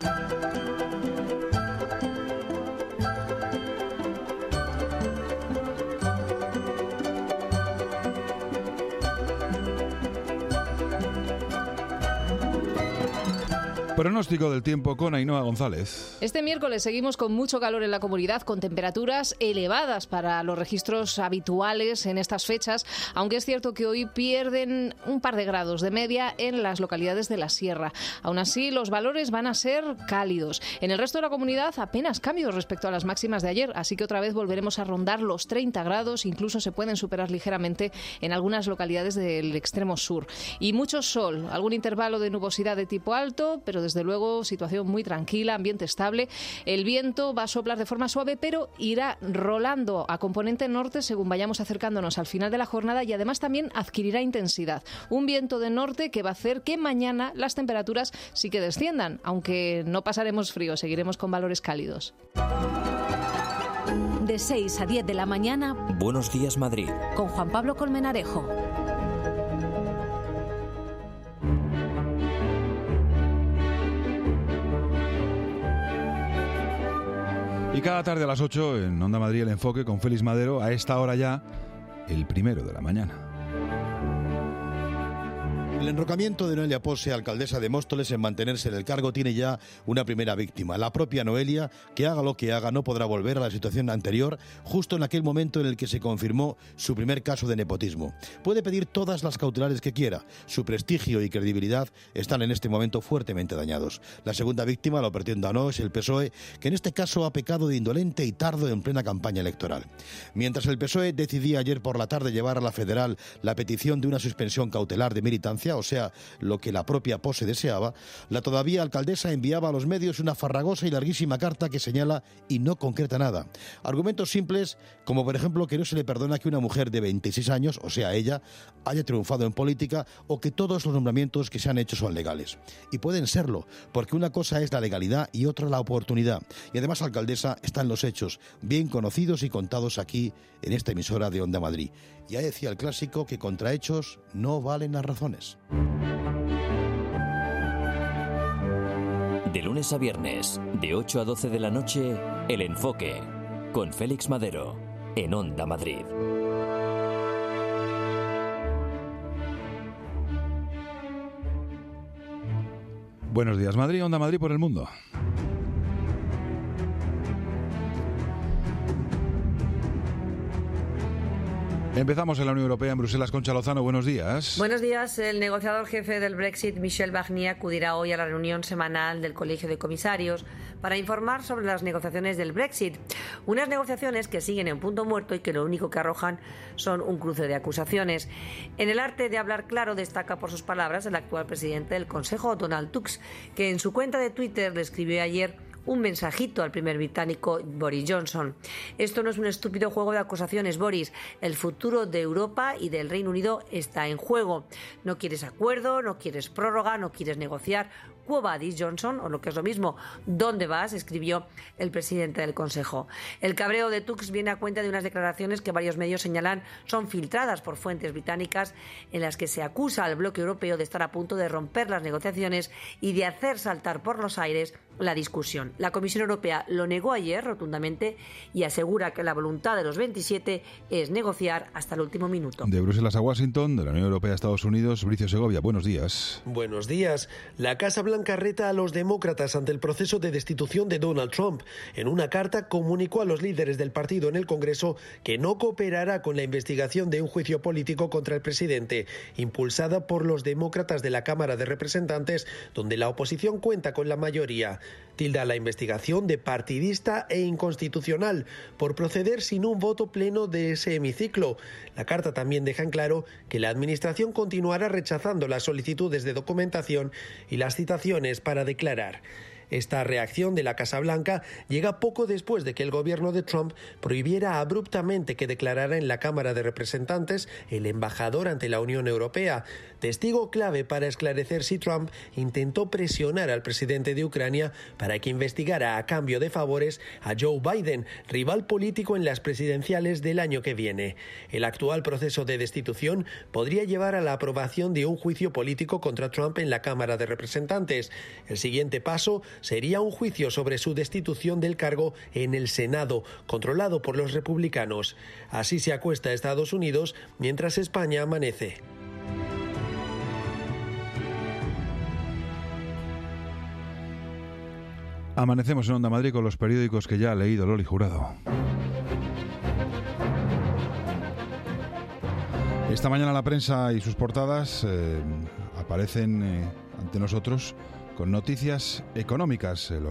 Pronóstico del tiempo con Ainhoa González. Este miércoles seguimos con mucho calor en la comunidad, con temperaturas elevadas para los registros habituales en estas fechas, aunque es cierto que hoy pierden un par de grados de media en las localidades de la sierra. Aún así, los valores van a ser cálidos. En el resto de la comunidad apenas cambios respecto a las máximas de ayer, así que otra vez volveremos a rondar los 30 grados, incluso se pueden superar ligeramente en algunas localidades del extremo sur. Y mucho sol, algún intervalo de nubosidad de tipo alto, pero desde luego, situación muy tranquila, ambiente estable. El viento va a soplar de forma suave, pero irá rolando a componente norte según vayamos acercándonos al final de la jornada y además también adquirirá intensidad. Un viento de norte que va a hacer que mañana las temperaturas sí que desciendan, aunque no pasaremos frío, seguiremos con valores cálidos. De 6 a 10 de la mañana. Buenos días, Madrid. Con Juan Pablo Colmenarejo. Y cada tarde a las 8 en Onda Madrid El Enfoque con Félix Madero, a esta hora ya, el 1 de la mañana. El enrocamiento de Noelia Pose, alcaldesa de Móstoles, en mantenerse en el cargo tiene ya una primera víctima. La propia Noelia, que haga lo que haga, no podrá volver a la situación anterior, justo en aquel momento en el que se confirmó su primer caso de nepotismo. Puede pedir todas las cautelares que quiera. Su prestigio y credibilidad están en este momento fuertemente dañados. La segunda víctima, lo pretenda o no, es el PSOE, que en este caso ha pecado de indolente y tardo en plena campaña electoral. Mientras el PSOE decidía ayer por la tarde llevar a la federal la petición de una suspensión cautelar de militancia, o sea, lo que la propia Pose deseaba, la todavía alcaldesa enviaba a los medios una farragosa y larguísima carta que señala y no concreta nada. Argumentos simples, como por ejemplo que no se le perdona que una mujer de 26 años, o sea, ella, haya triunfado en política o que todos los nombramientos que se han hecho son legales. Y pueden serlo, porque una cosa es la legalidad y otra la oportunidad. Y además, alcaldesa, están los hechos, bien conocidos y contados aquí en esta emisora de Onda Madrid. Ya decía el clásico que contra hechos no valen las razones. De lunes a viernes, de 8 a 12 de la noche, El Enfoque, con Félix Madero, en Onda Madrid. Buenos días, Madrid, Onda Madrid por el mundo. Empezamos en la Unión Europea, en Bruselas. Concha Lozano, buenos días. Buenos días. El negociador jefe del Brexit, Michel Barnier, acudirá hoy a la reunión semanal del Colegio de Comisarios para informar sobre las negociaciones del Brexit. Unas negociaciones que siguen en punto muerto y que lo único que arrojan son un cruce de acusaciones. En el arte de hablar claro destaca por sus palabras el actual presidente del Consejo, Donald Tusk, que en su cuenta de Twitter le escribió ayer un mensajito al primer británico Boris Johnson. Esto no es un estúpido juego de acusaciones, Boris. El futuro de Europa y del Reino Unido está en juego. No quieres acuerdo, no quieres prórroga, no quieres negociar. ¿Quo vadis, Johnson? O lo que es lo mismo, ¿dónde vas?, escribió el presidente del Consejo. El cabreo de Tusk viene a cuenta de unas declaraciones que varios medios señalan son filtradas por fuentes británicas, en las que se acusa al bloque europeo de estar a punto de romper las negociaciones y de hacer saltar por los aires la discusión. La Comisión Europea lo negó ayer rotundamente y asegura que la voluntad de los 27 es negociar hasta el último minuto. De Bruselas a Washington, de la Unión Europea a Estados Unidos, Bricio Segovia, buenos días. Buenos días. La Casa Blanca reta a los demócratas ante el proceso de destitución de Donald Trump. En una carta comunicó a los líderes del partido en el Congreso que no cooperará con la investigación de un juicio político contra el presidente, impulsada por los demócratas de la Cámara de Representantes, donde la oposición cuenta con la mayoría. Tilda la investigación de partidista e inconstitucional por proceder sin un voto pleno de ese hemiciclo. La carta también deja en claro que la administración continuará rechazando las solicitudes de documentación y las citaciones para declarar. Esta reacción de la Casa Blanca llega poco después de que el gobierno de Trump prohibiera abruptamente que declarara en la Cámara de Representantes el embajador ante la Unión Europea, testigo clave para esclarecer si Trump intentó presionar al presidente de Ucrania para que investigara a cambio de favores a Joe Biden, rival político en las presidenciales del año que viene. El actual proceso de destitución podría llevar a la aprobación de un juicio político contra Trump en la Cámara de Representantes. El siguiente paso sería un juicio sobre su destitución del cargo en el Senado, controlado por los republicanos. Así se acuesta Estados Unidos mientras España amanece. Amanecemos en Onda Madrid con los periódicos que ya ha leído Loli Jurado. Esta mañana la prensa y sus portadas aparecen ante nosotros con noticias económicas, Loli.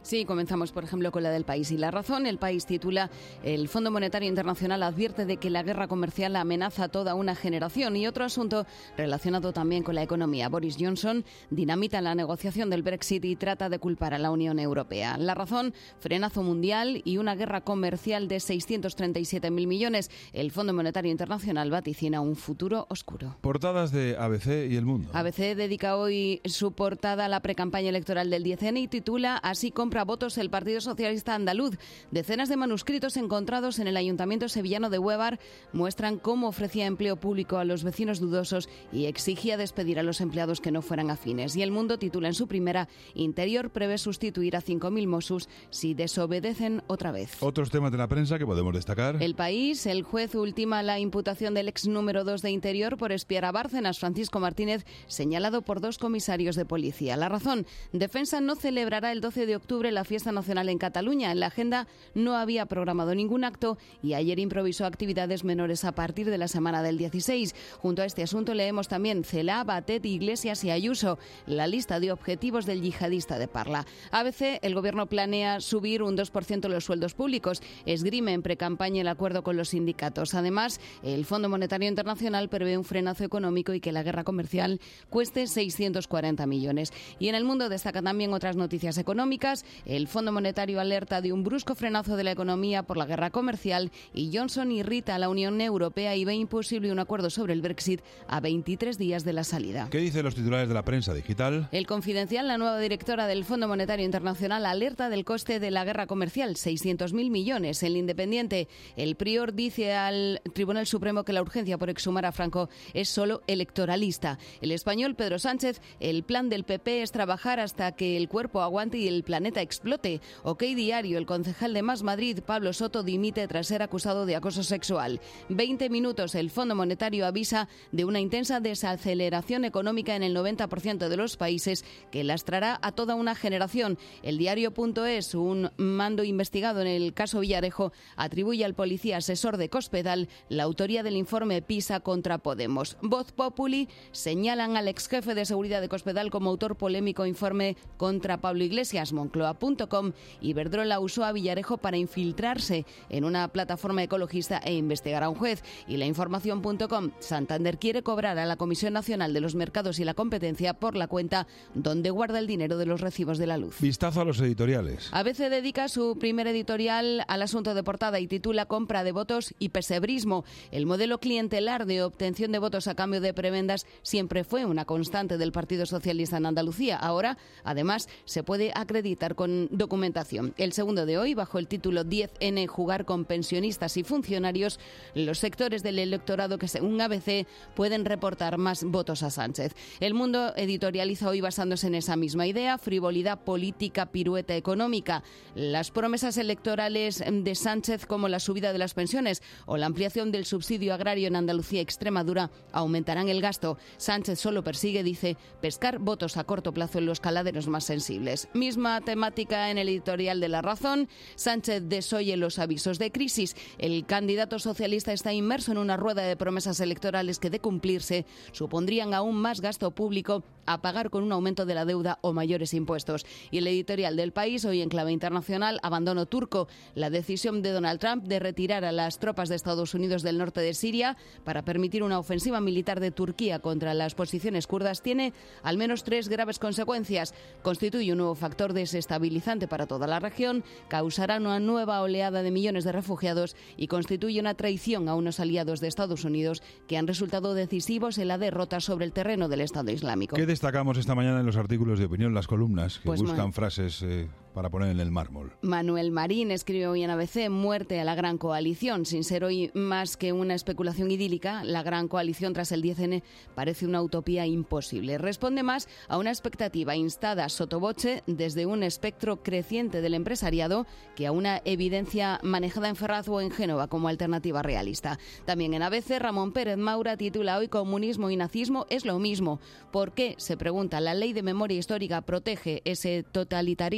Sí, comenzamos, por ejemplo, con la del País y La Razón. El País titula: el Fondo Monetario Internacional advierte de que la guerra comercial amenaza a toda una generación. Y otro asunto relacionado también con la economía. Boris Johnson dinamita la negociación del Brexit y trata de culpar a la Unión Europea. La Razón: frenazo mundial y una guerra comercial de 637.000 millones. El Fondo Monetario Internacional vaticina un futuro oscuro. Portadas de ABC y El Mundo. ABC dedica hoy su portada a la precampaña electoral del 10N y titula: así compra votos el Partido Socialista Andaluz. Decenas de manuscritos encontrados en el Ayuntamiento sevillano de Huévar muestran cómo ofrecía empleo público a los vecinos dudosos y exigía despedir a los empleados que no fueran afines. Y El Mundo titula en su primera: Interior prevé sustituir a 5.000 Mossos si desobedecen otra vez. Otros temas de la prensa que podemos destacar. El País: el juez ultima la imputación del ex número 2 de Interior por espiar a Bárcenas, Francisco Martínez, señalado por 2 comisarios de policía. La Razón: Defensa no celebrará el 12 de octubre la fiesta nacional en Cataluña. En la agenda no había programado ningún acto y ayer improvisó actividades menores a partir de la semana del 16. Junto a este asunto leemos también: Celaá, Batet, Iglesias y Ayuso, la lista de objetivos del yihadista de Parla. ABC: el Gobierno planea subir un 2% los sueldos públicos. Esgrime en precampaña el acuerdo con los sindicatos. Además, el Fondo Monetario Internacional prevé un frenazo económico y que la guerra comercial cueste 640 millones. Y en El Mundo destaca también otras noticias económicas. El Fondo Monetario alerta de un brusco frenazo de la economía por la guerra comercial y Johnson irrita a la Unión Europea y ve imposible un acuerdo sobre el Brexit a 23 días de la salida. ¿Qué dicen los titulares de la prensa digital? El Confidencial: la nueva directora del Fondo Monetario Internacional alerta del coste de la guerra comercial, 600.000 millones. El Independiente: el prior dice al Tribunal Supremo que la urgencia por exhumar a Franco es solo electoralista. El Español: Pedro Sánchez: el plan del PP es trabajar hasta que el cuerpo aguante y el planeta explote. OK Diario: el concejal de Más Madrid, Pablo Soto, dimite tras ser acusado de acoso sexual. 20 minutos: el Fondo Monetario avisa de una intensa desaceleración económica en el 90% de los países que lastrará a toda una generación. El Diario.es: un mando investigado en el caso Villarejo atribuye al policía asesor de Cospedal la autoría del informe PISA contra Podemos. Voz Populi: señalan al ex jefe de seguridad de Cospedal como autor polémico informe contra Pablo Iglesias. Moncloa.com: Iberdrola usó a Villarejo para infiltrarse en una plataforma ecologista e investigar a un juez. Y la Información.com: Santander quiere cobrar a la Comisión Nacional de los Mercados y la Competencia por la cuenta donde guarda el dinero de los recibos de la luz. Vistazo a los editoriales. ABC dedica su primer editorial al asunto de portada y titula: compra de votos y pesebrismo. El modelo clientelar de obtención de votos a cambio de prebendas siempre fue una constante del Partido Socialista en Andalucía. Ahora, además, se puede acreditar con documentación. El segundo de hoy, bajo el título 10N: jugar con pensionistas y funcionarios, los sectores del electorado que, según ABC, pueden reportar más votos a Sánchez. El Mundo editorializa hoy basándose en esa misma idea: frivolidad política, pirueta económica. Las promesas electorales de Sánchez, como la subida de las pensiones o la ampliación del subsidio agrario en Andalucía y Extremadura, aumentarán el gasto. Sánchez solo persigue, dice, pescar votos a corto plazo en los caladeros más sensibles. Misma temática en el editorial de La Razón: Sánchez desoye los avisos de crisis. El candidato socialista está inmerso en una rueda de promesas electorales que, de cumplirse, supondrían aún más gasto público a pagar con un aumento de la deuda o mayores impuestos. Y el editorial del País, hoy en clave internacional: abandono turco. La decisión de Donald Trump de retirar a las tropas de Estados Unidos del norte de Siria para permitir una ofensiva militar de Turquía contra las posiciones kurdas tiene al menos 3 graves consecuencias. Constituye un nuevo factor desestabilizante para toda la región, causará una nueva oleada de millones de refugiados y constituye una traición a unos aliados de Estados Unidos que han resultado decisivos en la derrota sobre el terreno del Estado Islámico. ¿Qué destacamos esta mañana en los artículos de opinión, las columnas que buscan frases para poner en el mármol? Manuel Marín escribe hoy en ABC: muerte a la gran coalición. Sin ser hoy más que una especulación idílica, la gran coalición tras el 10N parece una utopía imposible. Responde más a una expectativa instada sottovoce desde un espectro creciente del empresariado que a una evidencia manejada en Ferraz o en Génova como alternativa realista. También en ABC, Ramón Pérez Maura titula hoy: comunismo y nazismo es lo mismo. ¿Por qué? Se pregunta. La ley de memoria histórica protege ese totalitarismo.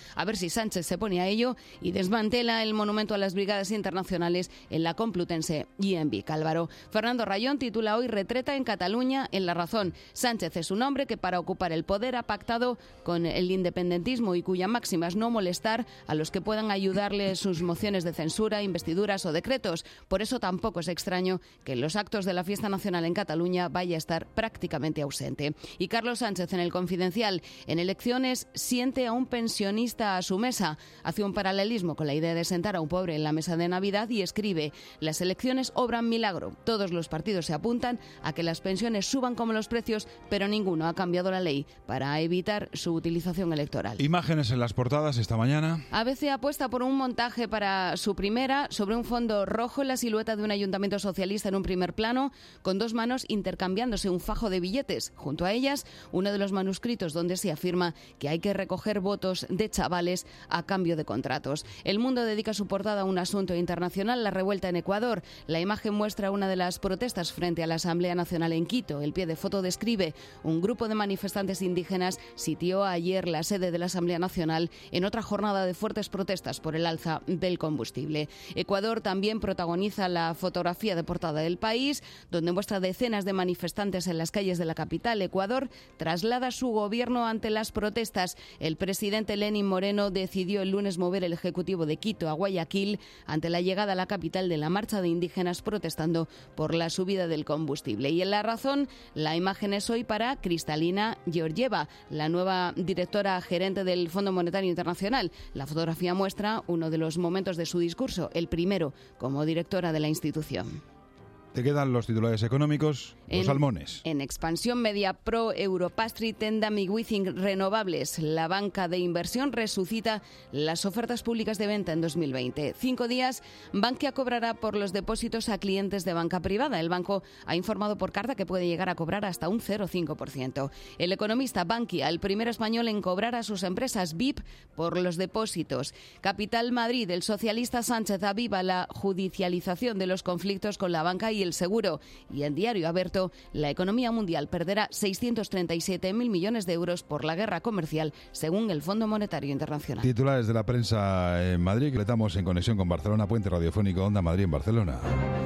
A ver si Sánchez se pone a ello y desmantela el monumento a las brigadas internacionales en la Complutense y en Vic. Álvaro Fernando Rayón titula hoy Retreta en Cataluña en La Razón. Sánchez es un hombre que para ocupar el poder ha pactado con el independentismo y cuya máxima es no molestar a los que puedan ayudarle sus mociones de censura, investiduras o decretos. Por eso tampoco es extraño que en los actos de la fiesta nacional en Cataluña vaya a estar prácticamente ausente. Y Carlos Sánchez en El Confidencial, en elecciones siente a un pensionista a su mesa. Hace un paralelismo con la idea de sentar a un pobre en la mesa de Navidad y escribe: las elecciones obran milagro. Todos los partidos se apuntan a que las pensiones suban como los precios, pero ninguno ha cambiado la ley para evitar su utilización electoral. Imágenes en las portadas esta mañana. ABC apuesta por un montaje para su primera sobre un fondo rojo, la silueta de un ayuntamiento socialista en un primer plano, con dos manos intercambiándose un fajo de billetes. Junto a ellas, uno de los manuscritos donde se afirma que hay que recoger votos de chavales a cambio de contratos. El Mundo dedica su portada a un asunto internacional, la revuelta en Ecuador. La imagen muestra una de las protestas frente a la Asamblea Nacional en Quito. El pie de foto describe: un grupo de manifestantes indígenas sitió ayer la sede de la Asamblea Nacional en otra jornada de fuertes protestas por el alza del combustible. Ecuador también protagoniza la fotografía de portada del País, donde muestra decenas de manifestantes en las calles de la capital. Ecuador traslada su gobierno ante las protestas. El presidente Lenín Moreno decidió el lunes mover el Ejecutivo de Quito a Guayaquil ante la llegada a la capital de la marcha de indígenas protestando por la subida del combustible. Y en La Razón, la imagen es hoy para Kristalina Georgieva, la nueva directora gerente del Fondo Monetario Internacional. La fotografía muestra uno de los momentos de su discurso, el primero como directora de la institución. Te quedan los titulares económicos, los salmones. En expansión, Mediapro, Europastry, Tendam y Withing Renovables. La banca de inversión resucita las ofertas públicas de venta en 2020. 5 días, Bankia cobrará por los depósitos a clientes de banca privada. El banco ha informado por carta que puede llegar a cobrar hasta un 0,5%. El economista Bankia, el primer español en cobrar a sus empresas VIP por los depósitos. Capital Madrid, el socialista Sánchez aviva la judicialización de los conflictos con la banca y el seguro. Y en Diario Abierto, la economía mundial perderá 637.000 millones de euros por la guerra comercial, según el Fondo Monetario Internacional. Titulares de la prensa en Madrid, que estamos en conexión con Barcelona, puente radiofónico Onda Madrid en Barcelona.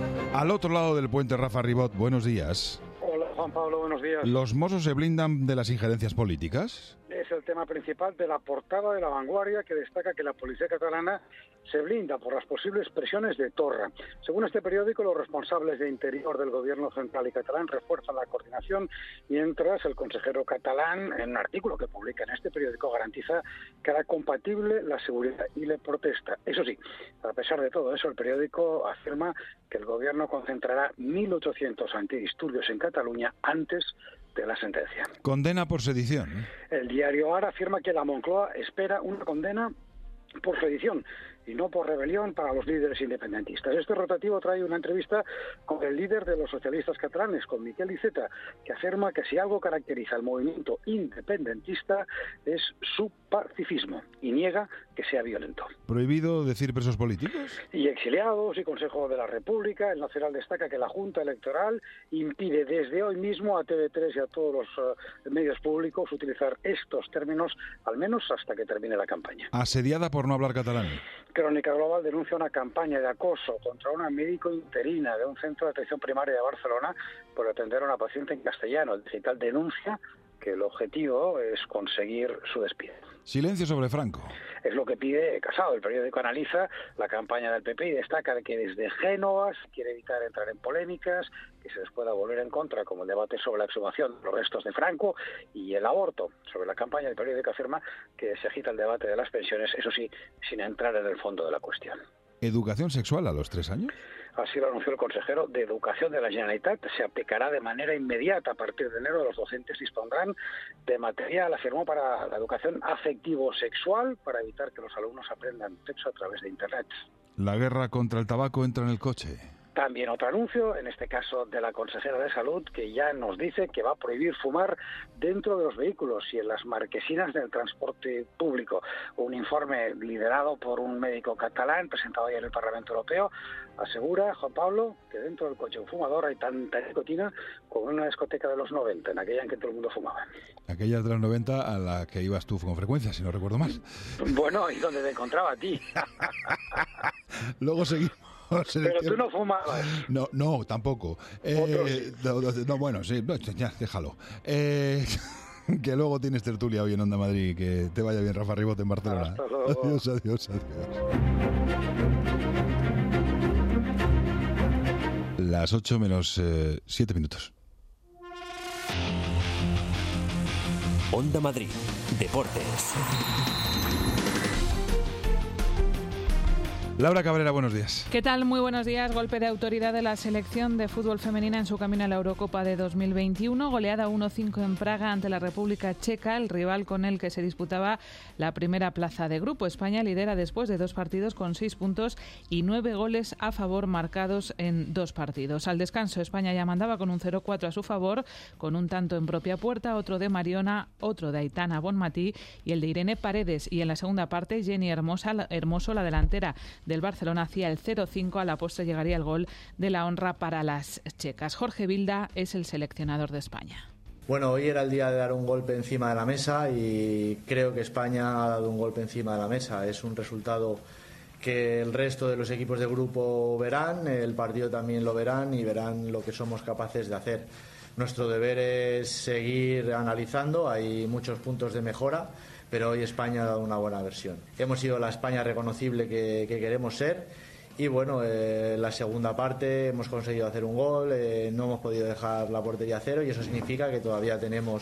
Al otro lado del puente, Rafa Ribot, buenos días. Hola, Juan Pablo, buenos días. ¿Los Mossos se blindan de las injerencias políticas? Es el tema principal de la portada de La Vanguardia, que destaca que la policía catalana se blinda por las posibles presiones de Torra. Según este periódico, los responsables de Interior del Gobierno central y catalán refuerzan la coordinación, mientras el consejero catalán, en un artículo que publica en este periódico, garantiza que hará compatible la seguridad y la protesta. Eso sí, a pesar de todo eso, el periódico afirma que el Gobierno concentrará 1.800 antidisturbios en Cataluña antes de la sentencia. Condena por sedición. El diario AR afirma que la Moncloa espera una condena por sedición y no por rebelión para los líderes independentistas. Este rotativo trae una entrevista con el líder de los socialistas catalanes, con Miquel Iceta, que afirma que si algo caracteriza al movimiento independentista es su pacifismo y niega que sea violento. ¿Prohibido decir presos políticos? Y exiliados y Consejo de la República. El Nacional destaca que la Junta Electoral impide desde hoy mismo a TV3 y a todos los medios públicos utilizar estos términos, al menos hasta que termine la campaña. Asediada por no hablar catalán. Crónica Global denuncia una campaña de acoso contra una médico interina de un centro de atención primaria de Barcelona por atender a una paciente en castellano. El Digital denuncia que el objetivo es conseguir su despido. Silencio sobre Franco. Es lo que pide Casado. El periódico analiza la campaña del PP y destaca que desde Génova se quiere evitar entrar en polémicas, que se les pueda volver en contra, como el debate sobre la exhumación de los restos de Franco y el aborto. Sobre la campaña, el periódico afirma que se agita el debate de las pensiones, eso sí, sin entrar en el fondo de la cuestión. ¿Educación sexual a los 3 años? Así lo anunció el consejero de Educación de la Generalitat. Se aplicará de manera inmediata. A partir de enero los docentes dispondrán de material, afirmó, para la educación afectivo-sexual, para evitar que los alumnos aprendan sexo a través de Internet. La guerra contra el tabaco entra en el coche. También otro anuncio, en este caso de la consejera de Salud, que ya nos dice que va a prohibir fumar dentro de los vehículos y en las marquesinas del transporte público. Un informe liderado por un médico catalán presentado ayer en el Parlamento Europeo asegura, Juan Pablo, que dentro del coche un fumador hay tanta nicotina como en una discoteca de los 90, en aquella en que todo el mundo fumaba. Aquella de los 90 a la que ibas tú con frecuencia, si no recuerdo mal. Bueno, y donde te encontraba a ti. Luego seguimos. Pero tú no fumabas. No, tampoco. Sí. No, bueno, sí, ya, déjalo. Que luego tienes tertulia hoy en Onda Madrid. Que te vaya bien, Rafa Ribot, en Barcelona. Hasta luego. Adiós. Las 8 menos 7 minutos. Onda Madrid, Deportes. Laura Cabrera, buenos días. ¿Qué tal? Muy buenos días. Golpe de autoridad de la selección de fútbol femenina en su camino a la Eurocopa de 2021. Goleada 1-5 en Praga ante la República Checa, el rival con el que se disputaba la primera plaza de grupo. España lidera después de 2 partidos con 6 puntos y 9 goles a favor marcados en 2 partidos. Al descanso, España ya mandaba con un 0-4 a su favor, con un tanto en propia puerta, otro de Mariona, otro de Aitana Bonmatí y el de Irene Paredes. Y en la segunda parte, Jenny Hermoso, la delantera del Barcelona, hacía el 0-5. A la postre llegaría el gol de la honra para las checas. Jorge Vilda es el seleccionador de España. Bueno, hoy era el día de dar un golpe encima de la mesa y creo que España ha dado un golpe encima de la mesa. Es un resultado que el resto de los equipos de grupo verán, el partido también lo verán y verán lo que somos capaces de hacer. Nuestro deber es seguir analizando, hay muchos puntos de mejora, pero hoy España ha dado una buena versión. Hemos sido la España reconocible que queremos ser y bueno, la segunda parte hemos conseguido hacer un gol, no hemos podido dejar la portería a cero y eso significa que todavía tenemos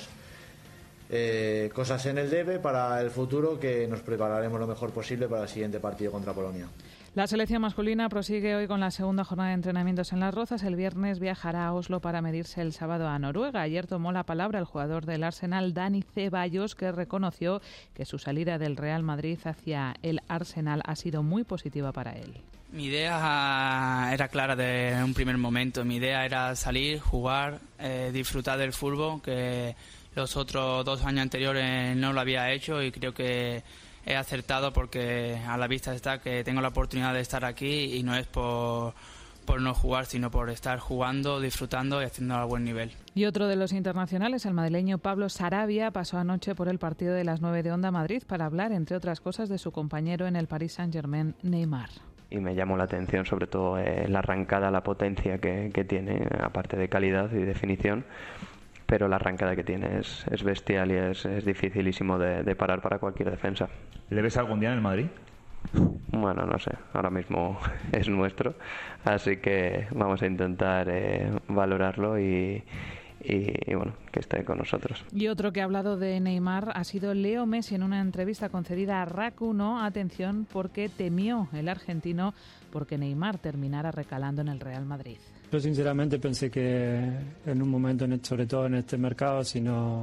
cosas en el debe para el futuro, que nos prepararemos lo mejor posible para el siguiente partido contra Polonia. La selección masculina prosigue hoy con la segunda jornada de entrenamientos en Las Rozas. El viernes viajará a Oslo para medirse el sábado a Noruega. Ayer tomó la palabra el jugador del Arsenal, Dani Ceballos, que reconoció que su salida del Real Madrid hacia el Arsenal ha sido muy positiva para él. Mi idea era clara de un primer momento. Mi idea era salir, jugar, disfrutar del fútbol, que los otros 2 años anteriores no lo había hecho y creo que he acertado porque a la vista está que tengo la oportunidad de estar aquí y no es por no jugar, sino por estar jugando, disfrutando y haciendo a buen nivel. Y otro de los internacionales, el madrileño Pablo Sarabia, pasó anoche por el partido de las 9 de Onda Madrid para hablar, entre otras cosas, de su compañero en el Paris Saint-Germain, Neymar. Y me llamó la atención sobre todo la arrancada, la potencia que tiene, aparte de calidad y definición. Pero la arrancada que tiene es bestial y es dificilísimo de parar para cualquier defensa. ¿Le ves algún día en el Madrid? Bueno, no sé, ahora mismo es nuestro, así que vamos a intentar valorarlo y bueno, que esté con nosotros. Y otro que ha hablado de Neymar ha sido Leo Messi en una entrevista concedida a RAC 1. Atención, porque temió el argentino porque Neymar terminara recalando en el Real Madrid. Yo sinceramente pensé que en un momento, sobre todo en este mercado, si no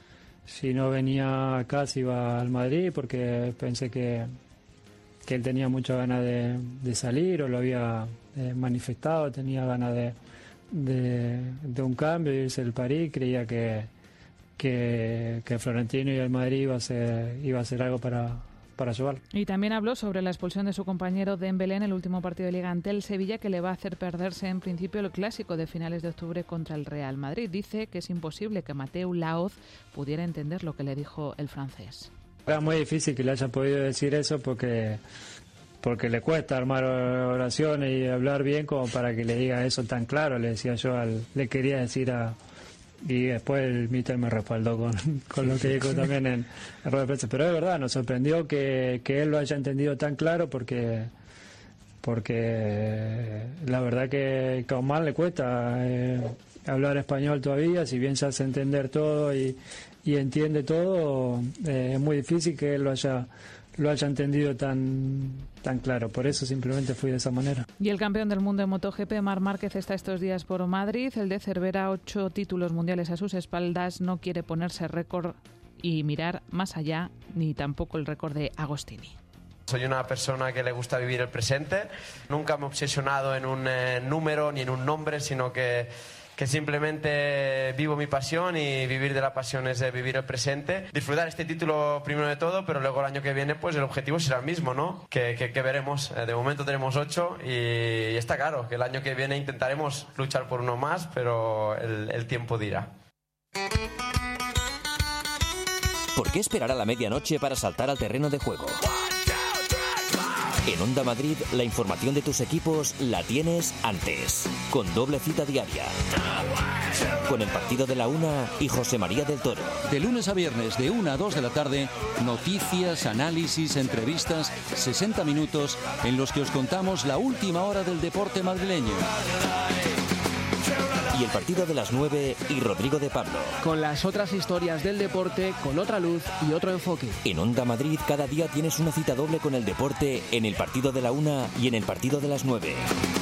venía acá, se iba al Madrid, porque pensé que él tenía muchas ganas de salir, o lo había manifestado, tenía ganas de un cambio, de irse al París. Creía que Florentino y el Madrid iba a ser algo para ayudar. Y también habló sobre la expulsión de su compañero Dembélé en el último partido de Liga ante el Sevilla, que le va a hacer perderse en principio el clásico de finales de octubre contra el Real Madrid. Dice que es imposible que Mateu Laoz pudiera entender lo que le dijo el francés. Era muy difícil que le haya podido decir eso porque le cuesta armar oraciones y hablar bien como para que le diga eso tan claro. Le decía yo, le quería decir y después el míster me respaldó con lo que dijo también en rueda de prensa. Pero es verdad, nos sorprendió que él lo haya entendido tan claro porque la verdad que a Omar le cuesta hablar español todavía, si bien se hace entender todo y entiende todo, es muy difícil que él lo haya entendido tan claro. Por eso simplemente fui de esa manera. Y el campeón del mundo en MotoGP, Marc Márquez, está estos días por Madrid. El de Cervera, 8 títulos mundiales a sus espaldas, no quiere ponerse récord y mirar más allá, ni tampoco el récord de Agostini. Soy una persona que le gusta vivir el presente. Nunca me he obsesionado en un número ni en un nombre, sino que simplemente vivo mi pasión, y vivir de la pasión es vivir el presente. Disfrutar este título primero de todo, pero luego el año que viene pues el objetivo será el mismo, ¿no? Que veremos. De momento tenemos 8 y está claro que el año que viene intentaremos luchar por uno más, pero el tiempo dirá. ¿Por qué esperar a la medianoche para saltar al terreno de juego? En Onda Madrid, la información de tus equipos la tienes antes, con doble cita diaria. Con el partido de la 1 y José María del Toro. De lunes a viernes, de 1 a 2 de la tarde, noticias, análisis, entrevistas, 60 minutos en los que os contamos la última hora del deporte madrileño. Y el partido de las 9 y Rodrigo de Pablo. Con las otras historias del deporte, con otra luz y otro enfoque. En Onda Madrid cada día tienes una cita doble con el deporte en el partido de la 1 y en el partido de las 9.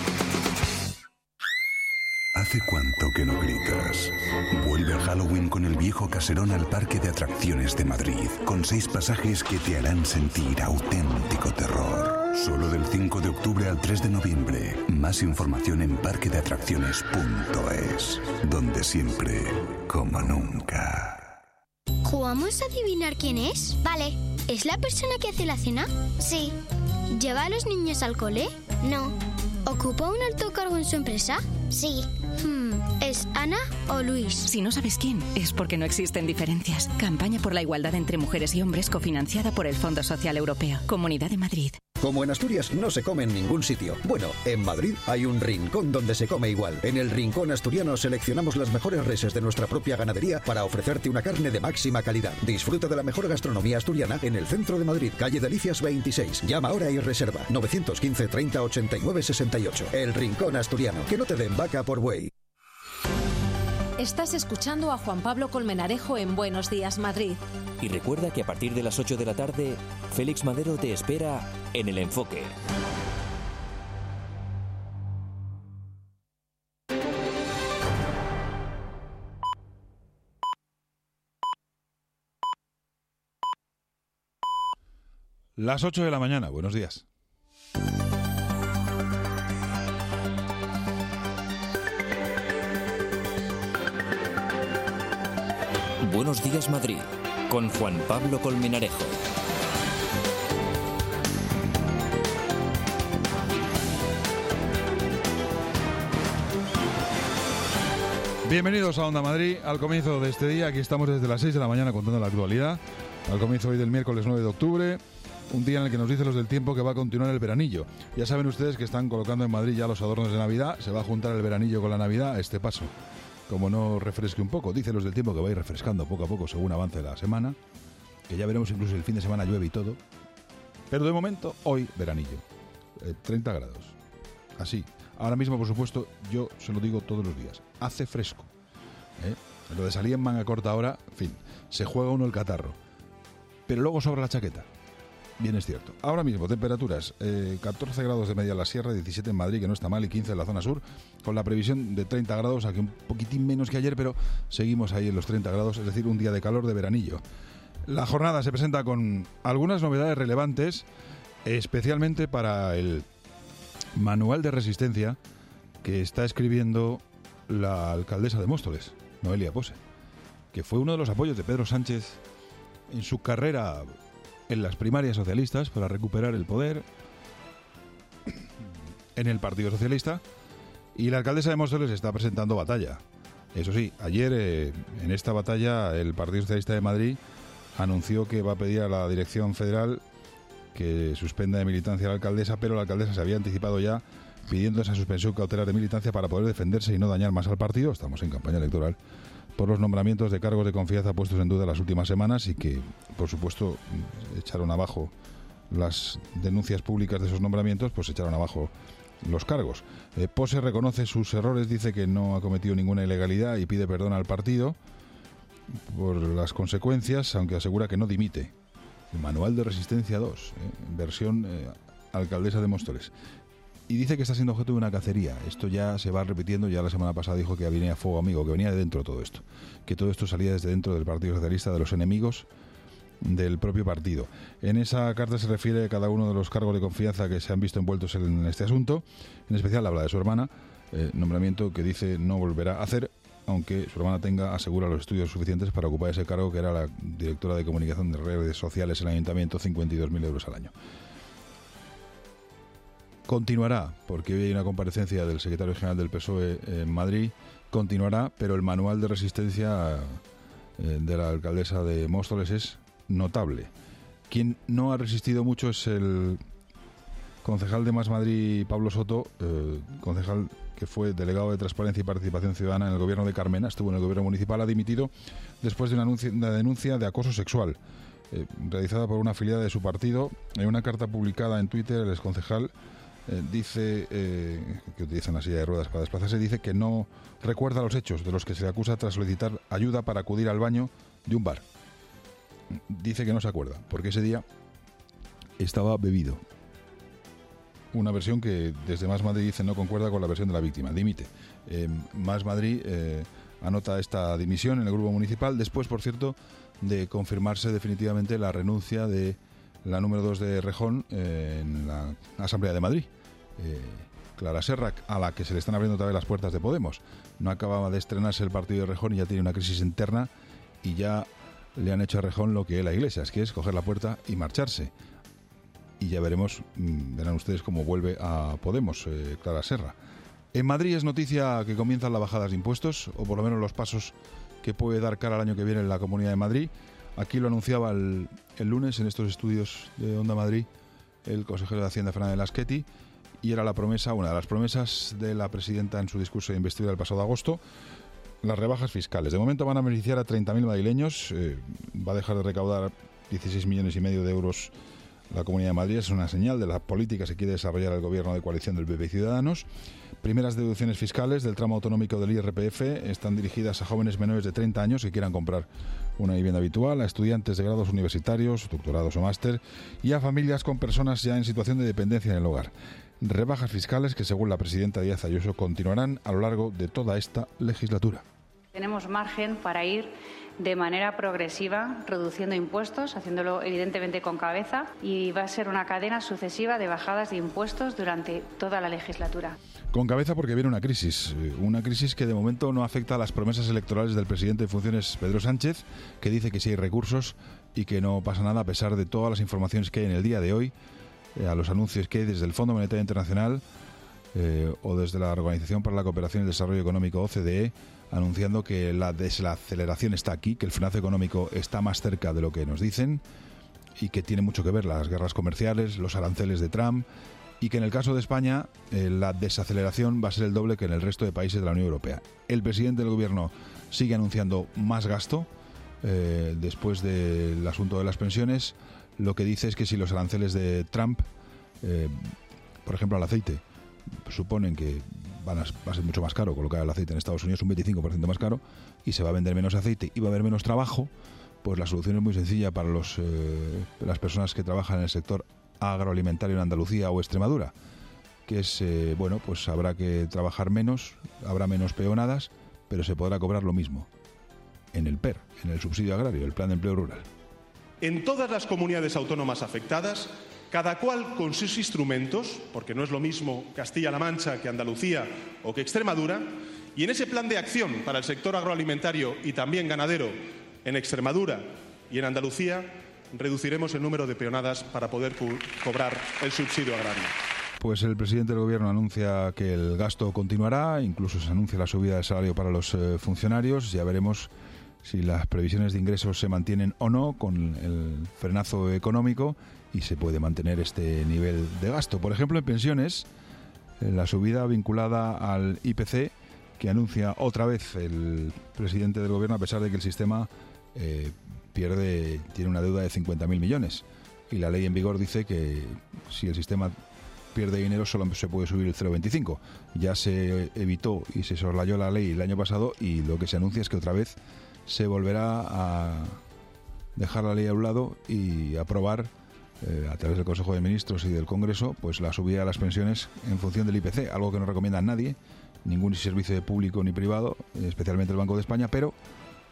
¿Hace cuánto que no gritas? Vuelve a Halloween con el viejo caserón al Parque de Atracciones de Madrid, con 6 pasajes que te harán sentir auténtico terror. Solo del 5 de octubre al 3 de noviembre. Más información en parquedeatracciones.es, donde siempre, como nunca. ¿Jugamos a adivinar quién es? Vale. ¿Es la persona que hace la cena? Sí. ¿Lleva a los niños al cole? No. ¿Ocupa un alto cargo en su empresa? Sí. ¿Es Ana o Luis? Si no sabes quién, es porque no existen diferencias. Campaña por la igualdad entre mujeres y hombres cofinanciada por el Fondo Social Europeo. Comunidad de Madrid. Como en Asturias no se come en ningún sitio. Bueno, en Madrid hay un rincón donde se come igual. En el Rincón Asturiano seleccionamos las mejores reses de nuestra propia ganadería para ofrecerte una carne de máxima calidad. Disfruta de la mejor gastronomía asturiana en el centro de Madrid, calle Delicias 26. Llama ahora y reserva 915 30 89 68. El Rincón Asturiano. Que no te den vaca por buey. Estás escuchando a Juan Pablo Colmenarejo en Buenos Días Madrid. Y recuerda que a partir de las 8 de la tarde, Félix Madero te espera en El Enfoque. Las 8 de la mañana, buenos días. Buenos días Madrid, con Juan Pablo Colmenarejo. Bienvenidos a Onda Madrid, al comienzo de este día. Aquí estamos desde las 6 de la mañana contando la actualidad. Al comienzo hoy del miércoles 9 de octubre, un día en el que nos dicen los del tiempo que va a continuar el veranillo. Ya saben ustedes que están colocando en Madrid ya los adornos de Navidad. Se va a juntar el veranillo con la Navidad a este paso. Como no refresque un poco, dicen los del tiempo que va a ir refrescando poco a poco según avance la semana, que ya veremos incluso el fin de semana llueve y todo. Pero de momento, hoy veranillo, 30 grados, así. Ahora mismo, por supuesto, yo se lo digo todos los días, hace fresco. Lo de salir en manga corta ahora, en fin, se juega uno el catarro, pero luego sobra la chaqueta. Bien, es cierto. Ahora mismo, temperaturas, 14 grados de media en la sierra, 17 en Madrid, que no está mal, y 15 en la zona sur, con la previsión de 30 grados, aquí un poquitín menos que ayer, pero seguimos ahí en los 30 grados, es decir, un día de calor de veranillo. La jornada se presenta con algunas novedades relevantes, especialmente para el manual de resistencia que está escribiendo la alcaldesa de Móstoles, Noelia Pose, que fue uno de los apoyos de Pedro Sánchez en su carrera en las primarias socialistas para recuperar el poder en el Partido Socialista, y la alcaldesa de Móstoles está presentando batalla. Eso sí, ayer en esta batalla el Partido Socialista de Madrid anunció que va a pedir a la Dirección Federal que suspenda de militancia a la alcaldesa, pero la alcaldesa se había anticipado ya pidiendo esa suspensión cautelar de militancia para poder defenderse y no dañar más al partido. Estamos en campaña electoral, por los nombramientos de cargos de confianza puestos en duda las últimas semanas y que, por supuesto, echaron abajo las denuncias públicas de esos nombramientos, pues echaron abajo los cargos. Pose reconoce sus errores, dice que no ha cometido ninguna ilegalidad y pide perdón al partido por las consecuencias, aunque asegura que no dimite. El Manual de Resistencia 2, versión alcaldesa de Móstoles. Y dice que está siendo objeto de una cacería. Esto ya se va repitiendo. Ya la semana pasada dijo que venía fuego amigo, que venía de dentro todo esto. Que todo esto salía desde dentro del Partido Socialista, de los enemigos del propio partido. En esa carta se refiere a cada uno de los cargos de confianza que se han visto envueltos en este asunto. En especial habla de su hermana, nombramiento que dice no volverá a hacer, aunque su hermana asegura los estudios suficientes para ocupar ese cargo, que era la directora de comunicación de redes sociales en el Ayuntamiento, 52.000 euros al año. Continuará, porque hoy hay una comparecencia del secretario general del PSOE en Madrid, continuará, pero el manual de resistencia de la alcaldesa de Móstoles es notable. Quien no ha resistido mucho es el concejal de Más Madrid, Pablo Soto, concejal que fue delegado de Transparencia y Participación Ciudadana en el gobierno de Carmena, estuvo en el gobierno municipal, ha dimitido después de una denuncia de acoso sexual realizada por una afiliada de su partido. En una carta publicada en Twitter, el exconcejal dice, que utiliza una silla de ruedas para desplazarse, dice que no recuerda los hechos de los que se le acusa tras solicitar ayuda para acudir al baño de un bar. Dice que no se acuerda, porque ese día estaba bebido. Una versión que desde Más Madrid dice no concuerda con la versión de la víctima. Dimite. Más Madrid anota esta dimisión en el grupo municipal, después, por cierto, de confirmarse definitivamente la renuncia de la número 2 de Rejón en la Asamblea de Madrid. Clara Serra, a la que se le están abriendo otra vez las puertas de Podemos. No acababa de estrenarse el partido de Rejón y ya tiene una crisis interna, y ya le han hecho a Rejón lo que él a Iglesias, que es coger la puerta y marcharse. Y ya veremos, verán ustedes cómo vuelve a Podemos Clara Serra. En Madrid es noticia que comienzan las bajadas de impuestos, o por lo menos los pasos que puede dar cara al año que viene en la Comunidad de Madrid. Aquí lo anunciaba el lunes en estos estudios de Onda Madrid el consejero de Hacienda, Fernández Lasqueti, y era la promesa, una de las promesas de la presidenta en su discurso de investidura del pasado agosto, las rebajas fiscales. De momento van a beneficiar a 30.000 madrileños, va a dejar de recaudar 16,5 millones de euros la Comunidad de Madrid. Es una señal de la política que quiere desarrollar el gobierno de coalición del PP y Ciudadanos. Primeras deducciones fiscales del tramo autonómico del IRPF están dirigidas a jóvenes menores de 30 años que quieran comprar una vivienda habitual, a estudiantes de grados universitarios, doctorados o máster, y a familias con personas ya en situación de dependencia en el hogar. Rebajas fiscales que, según la presidenta Díaz Ayuso, continuarán a lo largo de toda esta legislatura. Tenemos margen para ir de manera progresiva reduciendo impuestos, haciéndolo evidentemente con cabeza, y va a ser una cadena sucesiva de bajadas de impuestos durante toda la legislatura. Con cabeza, porque viene una crisis que de momento no afecta a las promesas electorales del presidente en funciones, Pedro Sánchez, que dice que sí hay recursos y que no pasa nada a pesar de todas las informaciones que hay en el día de hoy, a los anuncios que hay desde el Fondo Monetario Internacional o desde la Organización para la Cooperación y el Desarrollo Económico, OCDE, anunciando que la desaceleración está aquí, que el frenazo económico está más cerca de lo que nos dicen, y que tiene mucho que ver las guerras comerciales, los aranceles de Trump, y que en el caso de España la desaceleración va a ser el doble que en el resto de países de la Unión Europea. El presidente del gobierno sigue anunciando más gasto después del asunto de las pensiones. Lo que dice es que si los aranceles de Trump, por ejemplo al aceite, suponen que va a ser mucho más caro colocar el aceite en Estados Unidos, un 25% más caro, y se va a vender menos aceite y va a haber menos trabajo, pues la solución es muy sencilla para las personas que trabajan en el sector agroalimentario en Andalucía o Extremadura, que es, pues habrá que trabajar menos, habrá menos peonadas, pero se podrá cobrar lo mismo en el PER, en el subsidio agrario, el Plan de Empleo Rural. En todas las comunidades autónomas afectadas, cada cual con sus instrumentos, porque no es lo mismo Castilla-La Mancha que Andalucía o que Extremadura, y en ese plan de acción para el sector agroalimentario y también ganadero en Extremadura y en Andalucía, reduciremos el número de peonadas para poder cobrar el subsidio agrario. Pues el presidente del gobierno anuncia que el gasto continuará, incluso se anuncia la subida del salario para los funcionarios. Ya veremos si las previsiones de ingresos se mantienen o no con el frenazo económico y se puede mantener este nivel de gasto. Por ejemplo, en pensiones, la subida vinculada al IPC que anuncia otra vez el presidente del gobierno, a pesar de que el sistema tiene una deuda de 50.000 millones. Y la ley en vigor dice que si el sistema pierde dinero solo se puede subir el 0,25. Ya se evitó y se soslayó la ley el año pasado, y lo que se anuncia es que otra vez se volverá a dejar la ley a un lado y aprobar a través del Consejo de Ministros y del Congreso pues la subida de las pensiones en función del IPC, algo que no recomienda nadie, ningún servicio público ni privado, especialmente el Banco de España, pero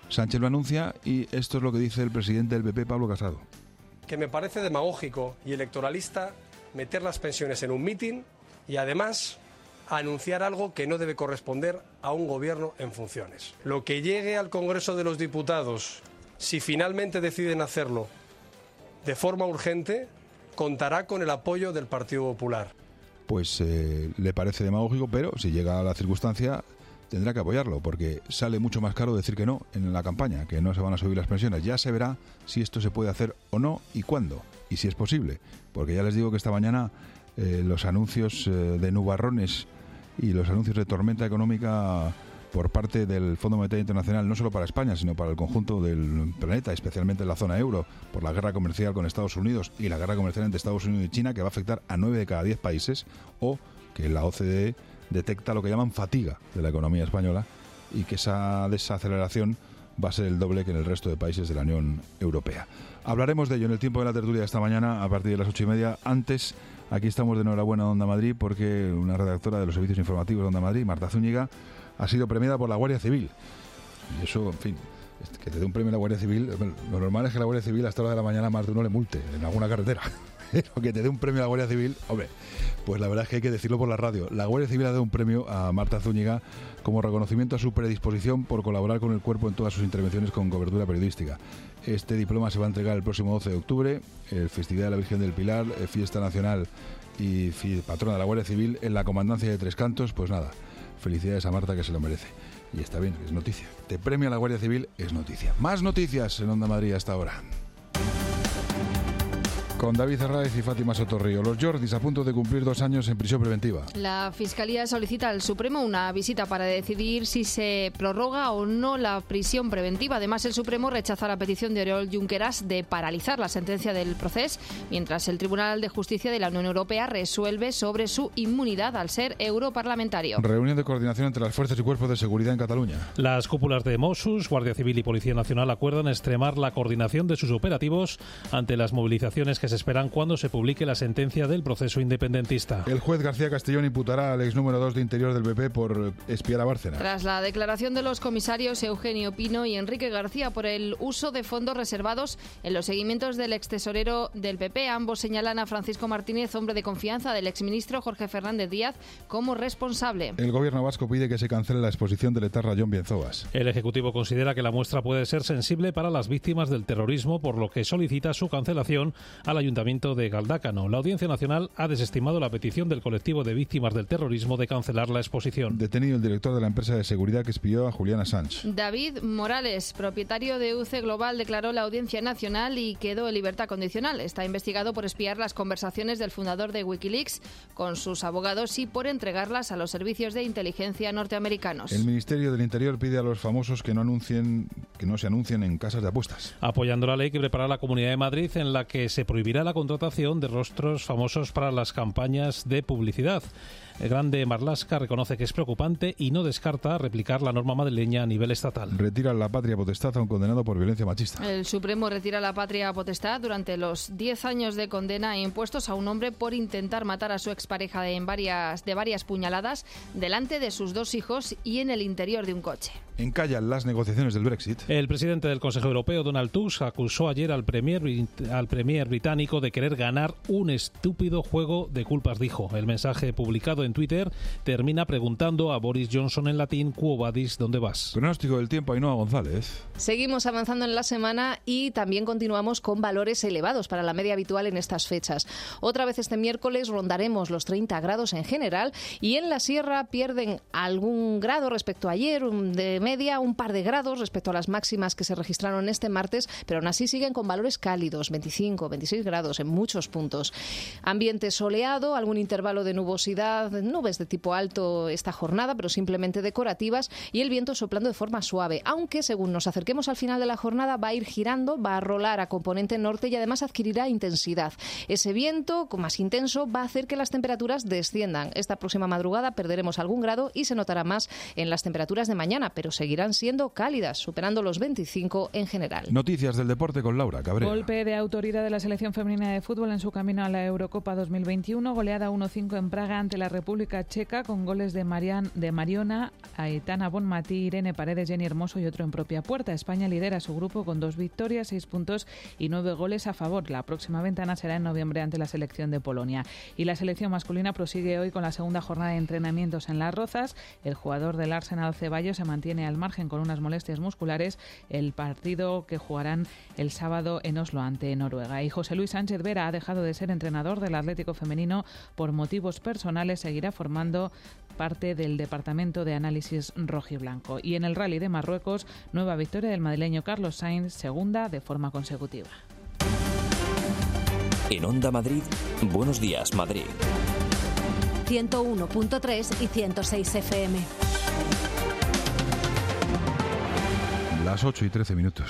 Sánchez lo anuncia y esto es lo que dice el presidente del PP, Pablo Casado. Que me parece demagógico y electoralista meter las pensiones en un mitin y además anunciar algo que no debe corresponder a un gobierno en funciones. Lo que llegue al Congreso de los Diputados, si finalmente deciden hacerlo de forma urgente, contará con el apoyo del Partido Popular. Pues le parece demagógico, pero si llega a la circunstancia tendrá que apoyarlo, porque sale mucho más caro decir que no en la campaña, que no se van a subir las pensiones. Ya se verá si esto se puede hacer o no y cuándo, y si es posible, porque ya les digo que esta mañana los anuncios de nubarrones y los anuncios de tormenta económica por parte del Fondo Monetario Internacional, no solo para España, sino para el conjunto del planeta, especialmente en la zona euro, por la guerra comercial con Estados Unidos y la guerra comercial entre Estados Unidos y China, que va a afectar a 9 de cada 10 países, o que la OCDE detecta lo que llaman fatiga de la economía española y que esa desaceleración va a ser el doble que en el resto de países de la Unión Europea. Hablaremos de ello en el tiempo de la tertulia de esta mañana a partir de las 8:30. Antes, aquí estamos de enhorabuena a Onda Madrid porque una redactora de los servicios informativos de Onda Madrid, Marta Zúñiga, ha sido premiada por la Guardia Civil. Y eso, en fin, que te dé un premio la Guardia Civil, lo normal es que la Guardia Civil a esta hora de la mañana más de uno le multe en alguna carretera. Pero que te dé un premio a la Guardia Civil, hombre, pues la verdad es que hay que decirlo por la radio. La Guardia Civil ha dado un premio a Marta Zúñiga como reconocimiento a su predisposición por colaborar con el cuerpo en todas sus intervenciones con cobertura periodística. Este diploma se va a entregar el próximo 12 de octubre, festividad de la Virgen del Pilar, fiesta nacional y patrona de la Guardia Civil en la Comandancia de Tres Cantos. Pues nada, felicidades a Marta, que se lo merece. Y está bien, es noticia. Te premia la Guardia Civil, es noticia. Más noticias en Onda Madrid hasta ahora. Con David Herráez y Fátima Sotorrío. Los Jordis a punto de cumplir 2 años en prisión preventiva. La Fiscalía solicita al Supremo una visita para decidir si se prorroga o no la prisión preventiva. Además, el Supremo rechaza la petición de Oriol Junqueras de paralizar la sentencia del proceso, mientras el Tribunal de Justicia de la Unión Europea resuelve sobre su inmunidad al ser europarlamentario. Reunión de coordinación entre las fuerzas y cuerpos de seguridad en Cataluña. Las cúpulas de Mossos, Guardia Civil y Policía Nacional acuerdan extremar la coordinación de sus operativos ante las movilizaciones que se esperan cuando se publique la sentencia del proceso independentista. El juez García Castellón imputará al ex número 2 de Interior del PP por espiar a Bárcenas. Tras la declaración de los comisarios Eugenio Pino y Enrique García por el uso de fondos reservados en los seguimientos del ex tesorero del PP, ambos señalan a Francisco Martínez, hombre de confianza del exministro Jorge Fernández Díaz, como responsable. El gobierno vasco pide que se cancele la exposición del etarra Jon Bienzobas. El Ejecutivo considera que la muestra puede ser sensible para las víctimas del terrorismo, por lo que solicita su cancelación al Ayuntamiento de Galdácano. La Audiencia Nacional ha desestimado la petición del colectivo de víctimas del terrorismo de cancelar la exposición. Detenido el director de la empresa de seguridad que espió a Julian Assange. David Morales, propietario de UC Global, declaró la Audiencia Nacional y quedó en libertad condicional. Está investigado por espiar las conversaciones del fundador de Wikileaks con sus abogados y por entregarlas a los servicios de inteligencia norteamericanos. El Ministerio del Interior pide a los famosos que no se anuncien en casas de apuestas. Apoyando la ley que prepara la Comunidad de Madrid, en la que se prohibirá la contratación de rostros famosos para las campañas de publicidad. El Grande Marlaska reconoce que es preocupante y no descarta replicar la norma madrileña a nivel estatal. Retira la patria potestad a un condenado por violencia machista. El Supremo retira la patria potestad durante los 10 años de condena impuestos a un hombre por intentar matar a su expareja de varias puñaladas delante de sus 2 hijos y en el interior de un coche. Encallan las negociaciones del Brexit. El presidente del Consejo Europeo, Donald Tusk, acusó ayer al premier británico de querer ganar un estúpido juego de culpas, dijo. El mensaje publicado en Twitter termina preguntando a Boris Johnson en latín: ¿Quo vadis? ¿Dónde vas? Pronóstico del tiempo, Ainhoa González. Seguimos avanzando en la semana y también continuamos con valores elevados para la media habitual en estas fechas. Otra vez este miércoles rondaremos los 30 grados en general y en la sierra pierden algún grado respecto a ayer, de media un par de grados respecto a las máximas que se registraron este martes, pero aún así siguen con valores cálidos, 25, 26 grados en muchos puntos. Ambiente soleado, algún intervalo de nubosidad, nubes de tipo alto esta jornada, pero simplemente decorativas, y el viento soplando de forma suave, aunque según nos acerquemos al final de la jornada va a ir girando, va a rolar a componente norte y además adquirirá intensidad. Ese viento, con más intenso, va a hacer que las temperaturas desciendan. Esta próxima madrugada perderemos algún grado y se notará más en las temperaturas de mañana, pero seguirán siendo cálidas, superando los 25 en general. Noticias del deporte con Laura Cabrera. Golpe de autoridad de la selección femenina de fútbol en su camino a la Eurocopa 2021, goleada 1-5 en Praga ante la República Checa, con goles de Mariona, Aitana Bonmatí, Irene Paredes, Jenny Hermoso y otro en propia puerta. España lidera su grupo con 2 victorias, 6 puntos y 9 goles a favor. La próxima ventana será en noviembre ante la selección de Polonia. Y la selección masculina prosigue hoy con la segunda jornada de entrenamientos en Las Rozas. El jugador del Arsenal, Ceballos, se mantiene al margen con unas molestias musculares. El partido que jugarán el sábado en Oslo ante Noruega. Y José Luis Sánchez Vera ha dejado de ser entrenador del Atlético femenino por motivos personales. Seguirá formando parte del departamento de análisis rojiblanco. Y en el Rally de Marruecos, nueva victoria del madrileño Carlos Sainz, segunda de forma consecutiva. En Onda Madrid, Buenos Días Madrid. 101.3 y 106 FM. Las 8:13.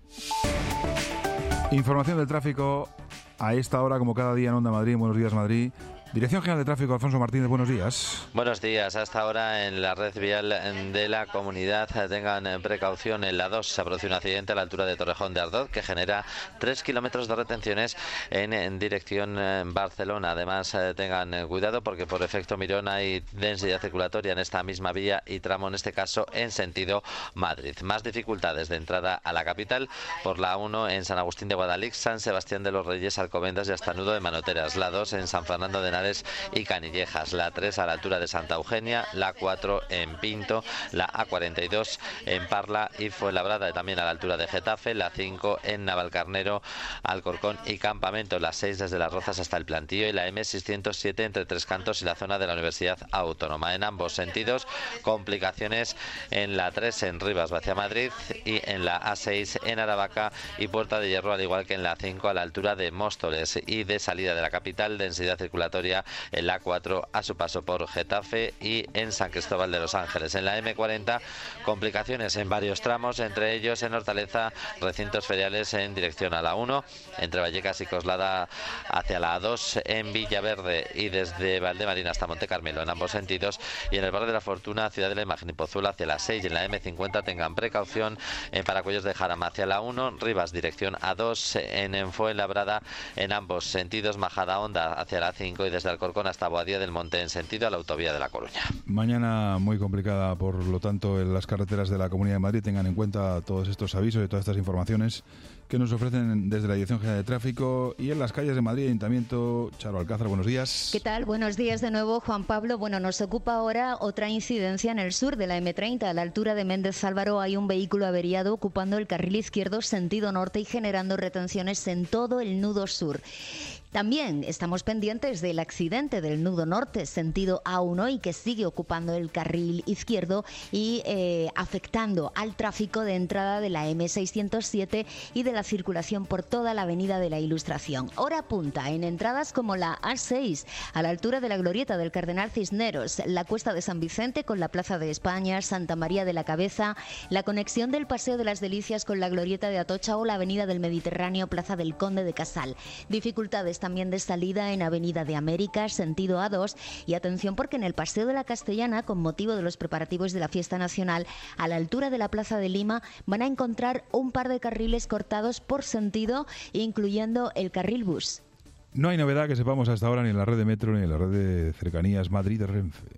Información del tráfico a esta hora, como cada día en Onda Madrid. Buenos Días Madrid. Dirección General de Tráfico, Alfonso Martínez, buenos días. Buenos días. Hasta ahora en la red vial de la comunidad tengan precaución. En la 2 se produce un accidente a la altura de Torrejón de Ardoz que genera 3 kilómetros de retenciones en dirección Barcelona. Además tengan cuidado porque por efecto Mirón hay densidad circulatoria en esta misma vía y tramo, en este caso en sentido Madrid. Más dificultades de entrada a la capital por la 1 en San Agustín de Guadalix, San Sebastián de los Reyes, Alcobendas y hasta Nudo de Manoteras. La 2 en San Fernando de Henares y Canillejas, la 3 a la altura de Santa Eugenia, la 4 en Pinto, la A42 en Parla y Fuenlabrada, y también a la altura de Getafe, la 5 en Navalcarnero, Alcorcón y Campamento, la 6 desde Las Rozas hasta el Plantío y la M607 entre Tres Cantos y la zona de la Universidad Autónoma. En ambos sentidos, complicaciones en la 3 en Rivas hacia Madrid y en la A6 en Aravaca y Puerta de Hierro, al igual que en la 5 a la altura de Móstoles. Y de salida de la capital, densidad circulatoria en la 4 a su paso por Getafe y en San Cristóbal de los Ángeles. En la M40, complicaciones en varios tramos, entre ellos en Hortaleza, recintos feriales en dirección a la 1, entre Vallecas y Coslada hacia la A2, en Villaverde y desde Valdemarina hasta Monte Carmelo en ambos sentidos, y en el barrio de la Fortuna, Ciudad de la Imagen y Pozuelo hacia la 6, y en la M50 tengan precaución en Paracuellos de Jarama hacia la 1, Rivas dirección A2, en Fuenlabrada en ambos sentidos, Majadahonda hacia la 5 y desde Alcorcón hasta Boadía del Monte en sentido a la autovía de La Coruña. Mañana muy complicada, por lo tanto, en las carreteras de la Comunidad de Madrid. Tengan en cuenta todos estos avisos y todas estas informaciones que nos ofrecen desde la Dirección General de Tráfico. Y en las calles de Madrid, Ayuntamiento, Charo Alcázar, buenos días. ¿Qué tal? Buenos días de nuevo, Juan Pablo. Bueno, nos ocupa ahora otra incidencia en el sur de la M30. A la altura de Méndez Álvaro hay un vehículo averiado ocupando el carril izquierdo sentido norte y generando retenciones en todo el nudo sur. También estamos pendientes del accidente del nudo norte, sentido A1, y que sigue ocupando el carril izquierdo y afectando al tráfico de entrada de la M607 y de la circulación por toda la avenida de la Ilustración. Hora punta en entradas como la A6, a la altura de la glorieta del Cardenal Cisneros, la Cuesta de San Vicente con la Plaza de España, Santa María de la Cabeza, la conexión del Paseo de las Delicias con la glorieta de Atocha o la avenida del Mediterráneo, Plaza del Conde de Casal. Dificultades también de salida en Avenida de América, sentido A2, y atención porque en el Paseo de la Castellana, con motivo de los preparativos de la Fiesta Nacional, a la altura de la Plaza de Lima, van a encontrar un par de carriles cortados por sentido, incluyendo el carril bus. No hay novedad que sepamos hasta ahora ni en la red de metro ni en la red de cercanías Madrid-Renfe.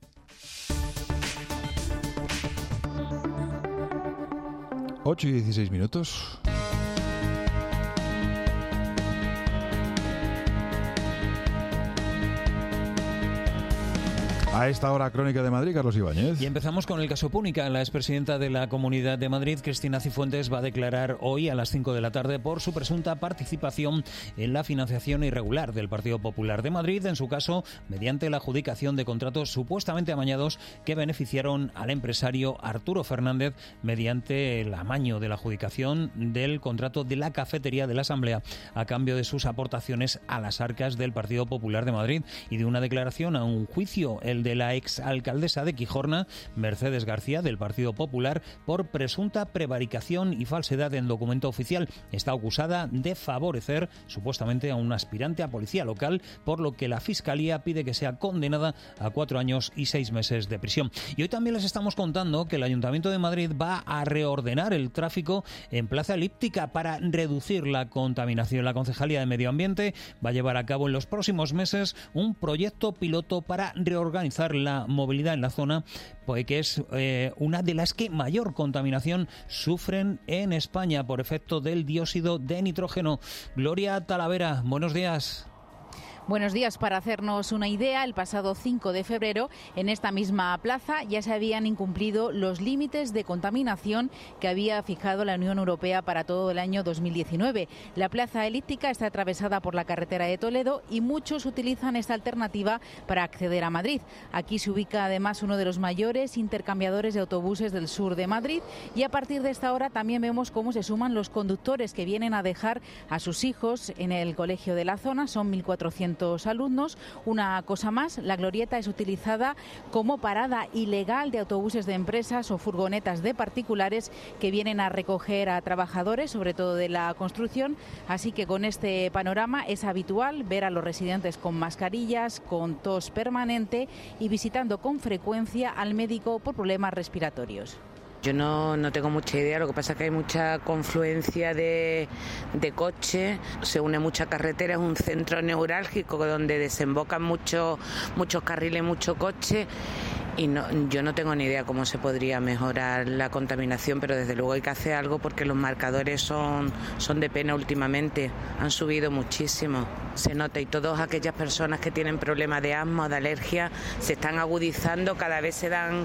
Ocho y 16 minutos. A esta hora, Crónica de Madrid, Carlos Ibáñez. Y empezamos con el caso Púnica. La expresidenta de la Comunidad de Madrid, Cristina Cifuentes, va a declarar hoy a las 5 de la tarde por su presunta participación en la financiación irregular del Partido Popular de Madrid, en su caso, mediante la adjudicación de contratos supuestamente amañados que beneficiaron al empresario Arturo Fernández mediante el amaño de la adjudicación del contrato de la cafetería de la Asamblea a cambio de sus aportaciones a las arcas del Partido Popular de Madrid, y de una declaración a un juicio, el de la exalcaldesa de Quijorna, Mercedes García, del Partido Popular, por presunta prevaricación y falsedad en documento oficial. Está acusada de favorecer supuestamente a un aspirante a policía local, por lo que la Fiscalía pide que sea condenada a 4 años y 6 meses de prisión. Y hoy también les estamos contando que el Ayuntamiento de Madrid va a reordenar el tráfico en Plaza Elíptica para reducir la contaminación. La Concejalía de Medio Ambiente va a llevar a cabo en los próximos meses un proyecto piloto para reorganizar la movilidad en la zona, pues que es una de las que mayor contaminación sufren en España por efecto del dióxido de nitrógeno. Gloria Talavera, buenos días. Buenos días. Para hacernos una idea, el pasado 5 de febrero, en esta misma plaza, ya se habían incumplido los límites de contaminación que había fijado la Unión Europea para todo el año 2019. La plaza elíptica está atravesada por la carretera de Toledo y muchos utilizan esta alternativa para acceder a Madrid. Aquí se ubica además uno de los mayores intercambiadores de autobuses del sur de Madrid, y a partir de esta hora también vemos cómo se suman los conductores que vienen a dejar a sus hijos en el colegio de la zona. Son 1.400 alumnos. Una cosa más, la glorieta es utilizada como parada ilegal de autobuses de empresas o furgonetas de particulares que vienen a recoger a trabajadores, sobre todo de la construcción. Así que con este panorama es habitual ver a los residentes con mascarillas, con tos permanente y visitando con frecuencia al médico por problemas respiratorios. Yo no tengo mucha idea, lo que pasa es que hay mucha confluencia de coches, se une mucha carretera, es un centro neurálgico donde desembocan muchos carriles, mucho coche, y yo no tengo ni idea cómo se podría mejorar la contaminación, pero desde luego hay que hacer algo porque los marcadores son de pena últimamente, han subido muchísimo, se nota, y todas aquellas personas que tienen problemas de asma o de alergia se están agudizando, cada vez se dan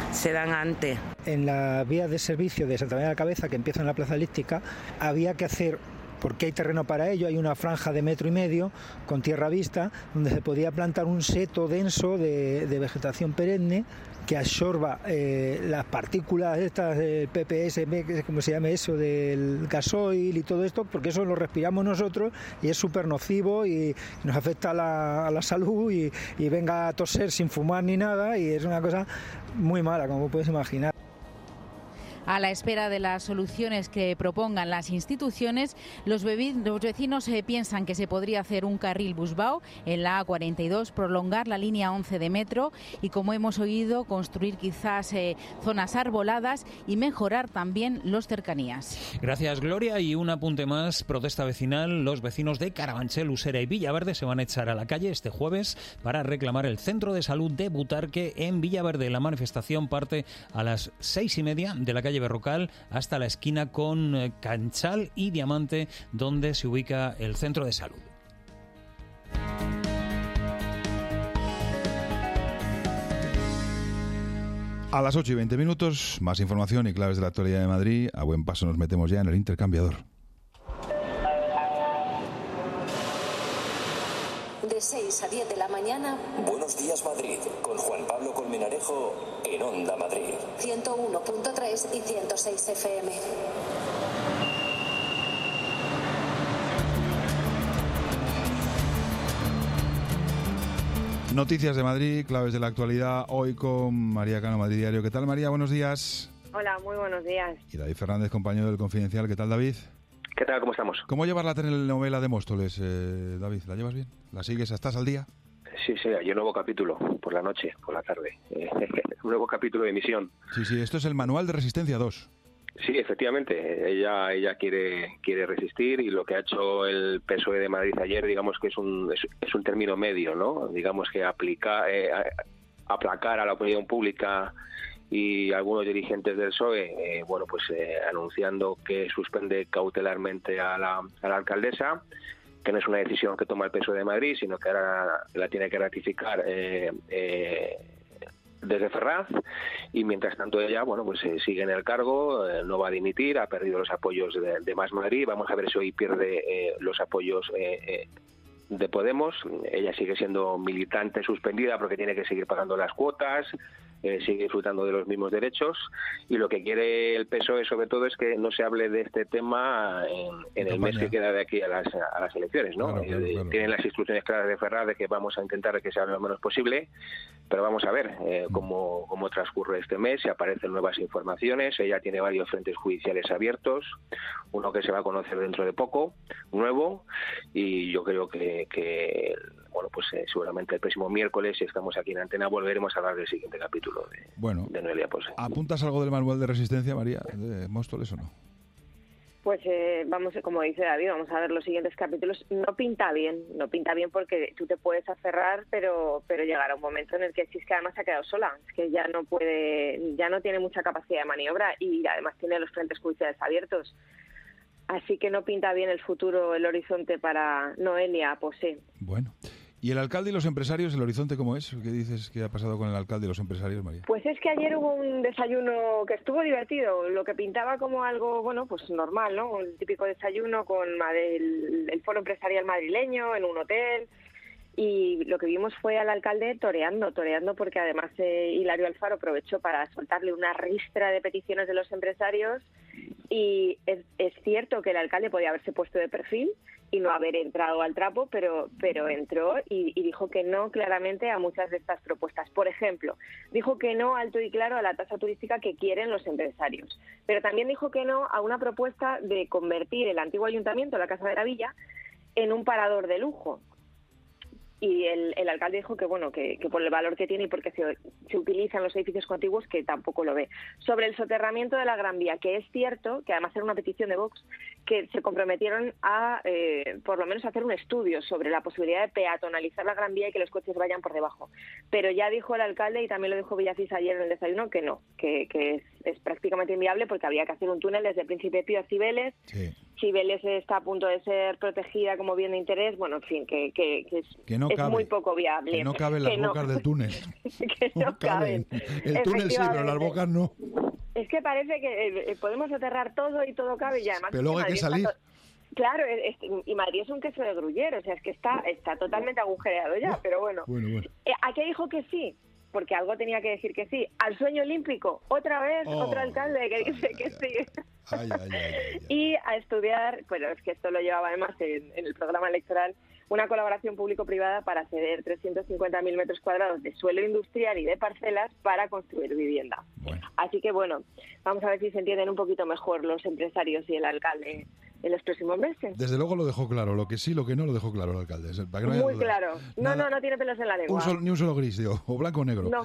antes. En la vía de servicio de Santa María de la Cabeza, que empieza en la Plaza Elíptica, había que hacer, porque hay terreno para ello, hay una franja de 1,5 metros con tierra vista, donde se podía plantar un seto denso de vegetación perenne que absorba las partículas estas del PPS, como se llame eso, del gasoil y todo esto, porque eso lo respiramos nosotros y es súper nocivo y nos afecta a la salud, y venga a toser sin fumar ni nada, y es una cosa muy mala, como puedes imaginar. A la espera de las soluciones que propongan las instituciones, los vecinos piensan que se podría hacer un carril Busbao en la A42, prolongar la línea 11 de metro y, como hemos oído, construir quizás zonas arboladas y mejorar también los cercanías. Gracias, Gloria. Y un apunte más, protesta vecinal. Los vecinos de Carabanchel, Usera y Villaverde se van a echar a la calle este jueves para reclamar el centro de salud de Butarque en Villaverde. La manifestación parte a las 6:30 de la calle Berrocal hasta la esquina con Canchal y Diamante, donde se ubica el centro de salud. A las 8:20, más información y claves de la actualidad de Madrid. A buen paso nos metemos ya en el intercambiador. De 6 a 10 de la mañana. Buenos días, Madrid, con Juan Pablo Colmenarejo en Onda Madrid. 101.3 y 106 FM. Noticias de Madrid, claves de la actualidad, hoy con María Cano, Madrid Diario. ¿Qué tal, María? Buenos días. Hola, muy buenos días. Y David Fernández, compañero del Confidencial. ¿Qué tal, David? ¿Qué tal? ¿Cómo estamos? ¿Cómo llevas la telenovela de Móstoles, David? ¿La llevas bien? ¿La sigues? ¿Estás al día? Sí, hay un nuevo capítulo, por la noche, por la tarde. Un nuevo capítulo de emisión. Sí, esto es el Manual de Resistencia 2. Sí, efectivamente. Ella quiere resistir, y lo que ha hecho el PSOE de Madrid ayer, digamos que es un término medio, ¿no? Digamos que aplacar a la opinión pública y algunos dirigentes del PSOE, anunciando que suspende cautelarmente a la alcaldesa, que no es una decisión que toma el PSOE de Madrid, sino que ahora la tiene que ratificar desde Ferraz, y mientras tanto ella sigue en el cargo, no va a dimitir, ha perdido los apoyos de Más Madrid. Vamos a ver si hoy pierde los apoyos de Podemos. Ella sigue siendo militante suspendida porque tiene que seguir pagando las cuotas. sigue disfrutando de los mismos derechos, y lo que quiere el PSOE sobre todo es que no se hable de este tema en el mes que queda de aquí a las elecciones, ¿no? Claro. Tienen las instrucciones claras de Ferraz de que vamos a intentar que se hable lo menos posible, pero vamos a ver cómo transcurre este mes, si aparecen nuevas informaciones. Ella tiene varios frentes judiciales abiertos, uno que se va a conocer dentro de poco, nuevo, y yo creo que seguramente el próximo miércoles, si estamos aquí en Antena, volveremos a hablar del siguiente capítulo de Noelia Pose. ¿Apuntas algo del manual de resistencia, María, de Móstoles o no? Pues vamos, como dice David, vamos a ver los siguientes capítulos. No pinta bien porque tú te puedes aferrar, pero llegará un momento en el que si es que además se ha quedado sola, es que ya no tiene mucha capacidad de maniobra y además tiene los frentes judiciales abiertos. Así que no pinta bien el futuro, el horizonte para Noelia Pose. Bueno. ¿Y el alcalde y los empresarios, el horizonte cómo es? ¿Qué dices que ha pasado con el alcalde y los empresarios, María? Pues es que ayer hubo un desayuno que estuvo divertido, lo que pintaba como algo, pues normal, ¿no? Un típico desayuno con el foro empresarial madrileño en un hotel, y lo que vimos fue al alcalde toreando porque además Hilario Alfaro aprovechó para soltarle una ristra de peticiones de los empresarios, y es cierto que el alcalde podía haberse puesto de perfil y no haber entrado al trapo, pero entró y dijo que no claramente a muchas de estas propuestas. Por ejemplo, dijo que no alto y claro a la tasa turística que quieren los empresarios, pero también dijo que no a una propuesta de convertir el antiguo ayuntamiento, la Casa de la Villa, en un parador de lujo. Y el alcalde dijo que por el valor que tiene y porque se utilizan los edificios contiguos, que tampoco lo ve. Sobre el soterramiento de la Gran Vía, que es cierto, que además era una petición de Vox, que se comprometieron a por lo menos hacer un estudio sobre la posibilidad de peatonalizar la Gran Vía y que los coches vayan por debajo. Pero ya dijo el alcalde, y también lo dijo Villacís ayer en el desayuno, que no, que es prácticamente inviable porque habría que hacer un túnel desde Príncipe Pío a Cibeles. Sí. Cibeles está a punto de ser protegida como bien de interés, en fin, que es muy poco viable. Que no caben las bocas del túnel. Que no caben. El túnel sí, pero las bocas no. Es que parece que podemos soterrar todo y todo cabe, y además... Pero luego hay que salir. Claro, y Madrid es un queso de gruyere, o sea, es que está totalmente agujereado ya, pero bueno. ¿A qué dijo que sí? Porque algo tenía que decir que sí. Al sueño olímpico, otra vez, otro alcalde que dice que sí. Ay. Y a estudiar, es que esto lo llevaba además en el programa electoral, una colaboración público-privada para ceder 350.000 metros cuadrados de suelo industrial y de parcelas para construir vivienda. Así que vamos a ver si se entienden un poquito mejor los empresarios y el alcalde en los próximos meses. Desde luego lo dejó claro, lo que sí, lo que no lo dejó claro el alcalde. Para que no muy claro. No tiene pelos en la lengua. Ni un solo gris, digo, o blanco o negro. No.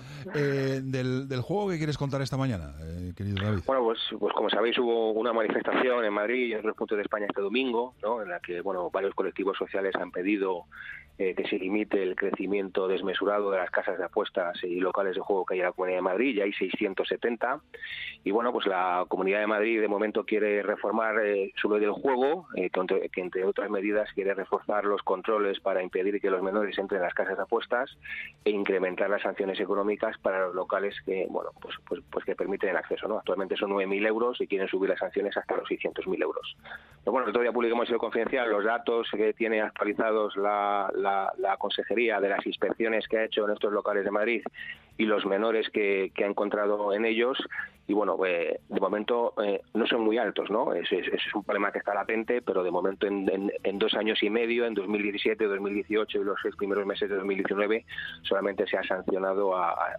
Del juego que quieres contar esta mañana, querido David. Bueno, pues como sabéis hubo una manifestación en Madrid y en otros puntos de España este domingo, ¿no? En la que varios colectivos sociales han pedido que se limite el crecimiento desmesurado de las casas de apuestas y locales de juego que hay en la Comunidad de Madrid. Ya hay 670. Y pues la Comunidad de Madrid de momento quiere reformar su ley del juego, que entre otras medidas quiere reforzar los controles para impedir que los menores entren en las casas de apuestas e incrementar las sanciones económicas para los locales que que permiten el acceso, ¿no? Actualmente son 9.000 euros y quieren subir las sanciones hasta los 600.000 euros. Pero el otro día publicamos en el Confidencial los datos que tiene actualizados la Consejería de las inspecciones que ha hecho en estos locales de Madrid y los menores que ha encontrado en ellos, y de momento no son muy altos, ¿no? Es un problema que está latente, pero de momento en 2 años y medio, en 2017, 2018 y los 6 primeros meses de 2019, solamente se ha sancionado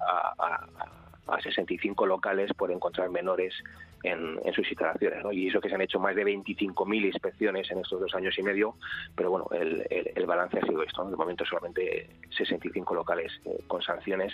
a 65 locales por encontrar menores en sus instalaciones, ¿no? Y eso que se han hecho más de 25.000 inspecciones en estos 2 años y medio, pero el balance ha sido esto, ¿no? De momento solamente 65 locales con sanciones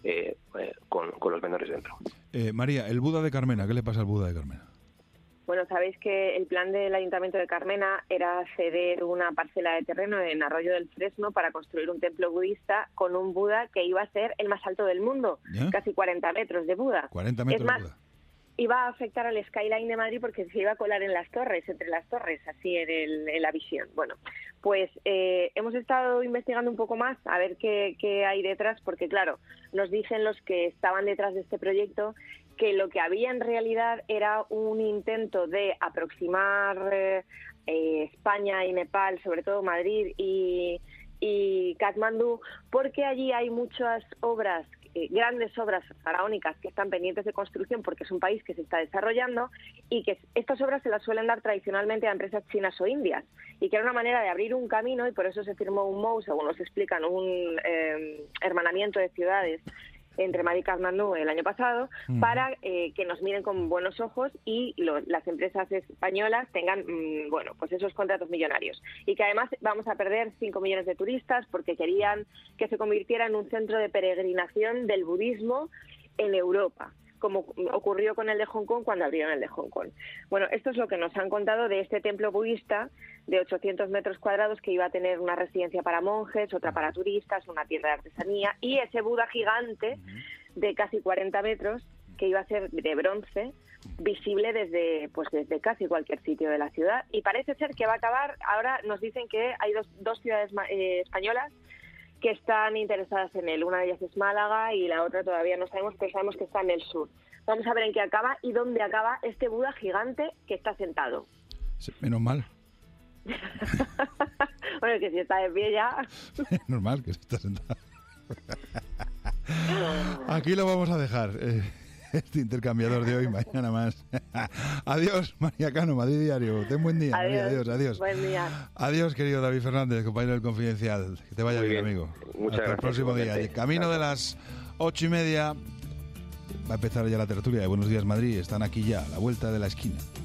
con los menores dentro. María, el Buda de Carmena, ¿qué le pasa al Buda de Carmena? Bueno, sabéis que el plan del Ayuntamiento de Carmena era ceder una parcela de terreno en Arroyo del Fresno para construir un templo budista con un Buda que iba a ser el más alto del mundo, casi 40 metros de Buda. 40 metros de Buda. Iba a afectar al skyline de Madrid porque se iba a colar en las torres, entre las torres, así en la visión. Bueno, pues hemos estado investigando un poco más a ver qué hay detrás, porque claro, nos dicen los que estaban detrás de este proyecto que lo que había en realidad era un intento de aproximar España y Nepal, sobre todo Madrid y Katmandú, porque allí hay muchas obras grandes obras faraónicas que están pendientes de construcción porque es un país que se está desarrollando y que estas obras se las suelen dar tradicionalmente a empresas chinas o indias y que era una manera de abrir un camino y por eso se firmó un MOU, según nos explican, un hermanamiento de ciudades entre Madrid y Katmandú el año pasado, para que nos miren con buenos ojos y las empresas españolas tengan, pues esos contratos millonarios. Y que además vamos a perder 5 millones de turistas porque querían que se convirtiera en un centro de peregrinación del budismo en Europa, como ocurrió con el de Hong Kong cuando abrieron el de Hong Kong. Bueno, esto es lo que nos han contado de este templo budista de 800 metros cuadrados que iba a tener una residencia para monjes, otra para turistas, una tienda de artesanía y ese Buda gigante de casi 40 metros que iba a ser de bronce, visible desde casi cualquier sitio de la ciudad. Y parece ser que va a acabar, ahora nos dicen que hay dos ciudades españolas que están interesadas en él. Una de ellas es Málaga y la otra todavía no sabemos, pero sabemos que está en el sur. Vamos a ver en qué acaba y dónde acaba este Buda gigante que está sentado. Sí, menos mal. Bueno, que si está de pie ya... Normal que se está sentado. Aquí lo vamos a dejar. Este intercambiador de hoy, mañana más. Adiós, María Cano, Madrid Diario. Ten buen día. Adiós. Buen día. Adiós, querido David Fernández, compañero del Confidencial. Que te vaya bien, amigo. Muchas Hasta gracias. El próximo día. Camino de las 8:30. Va a empezar ya la tertulia de Buenos Días Madrid. Están aquí ya, a la vuelta de la esquina.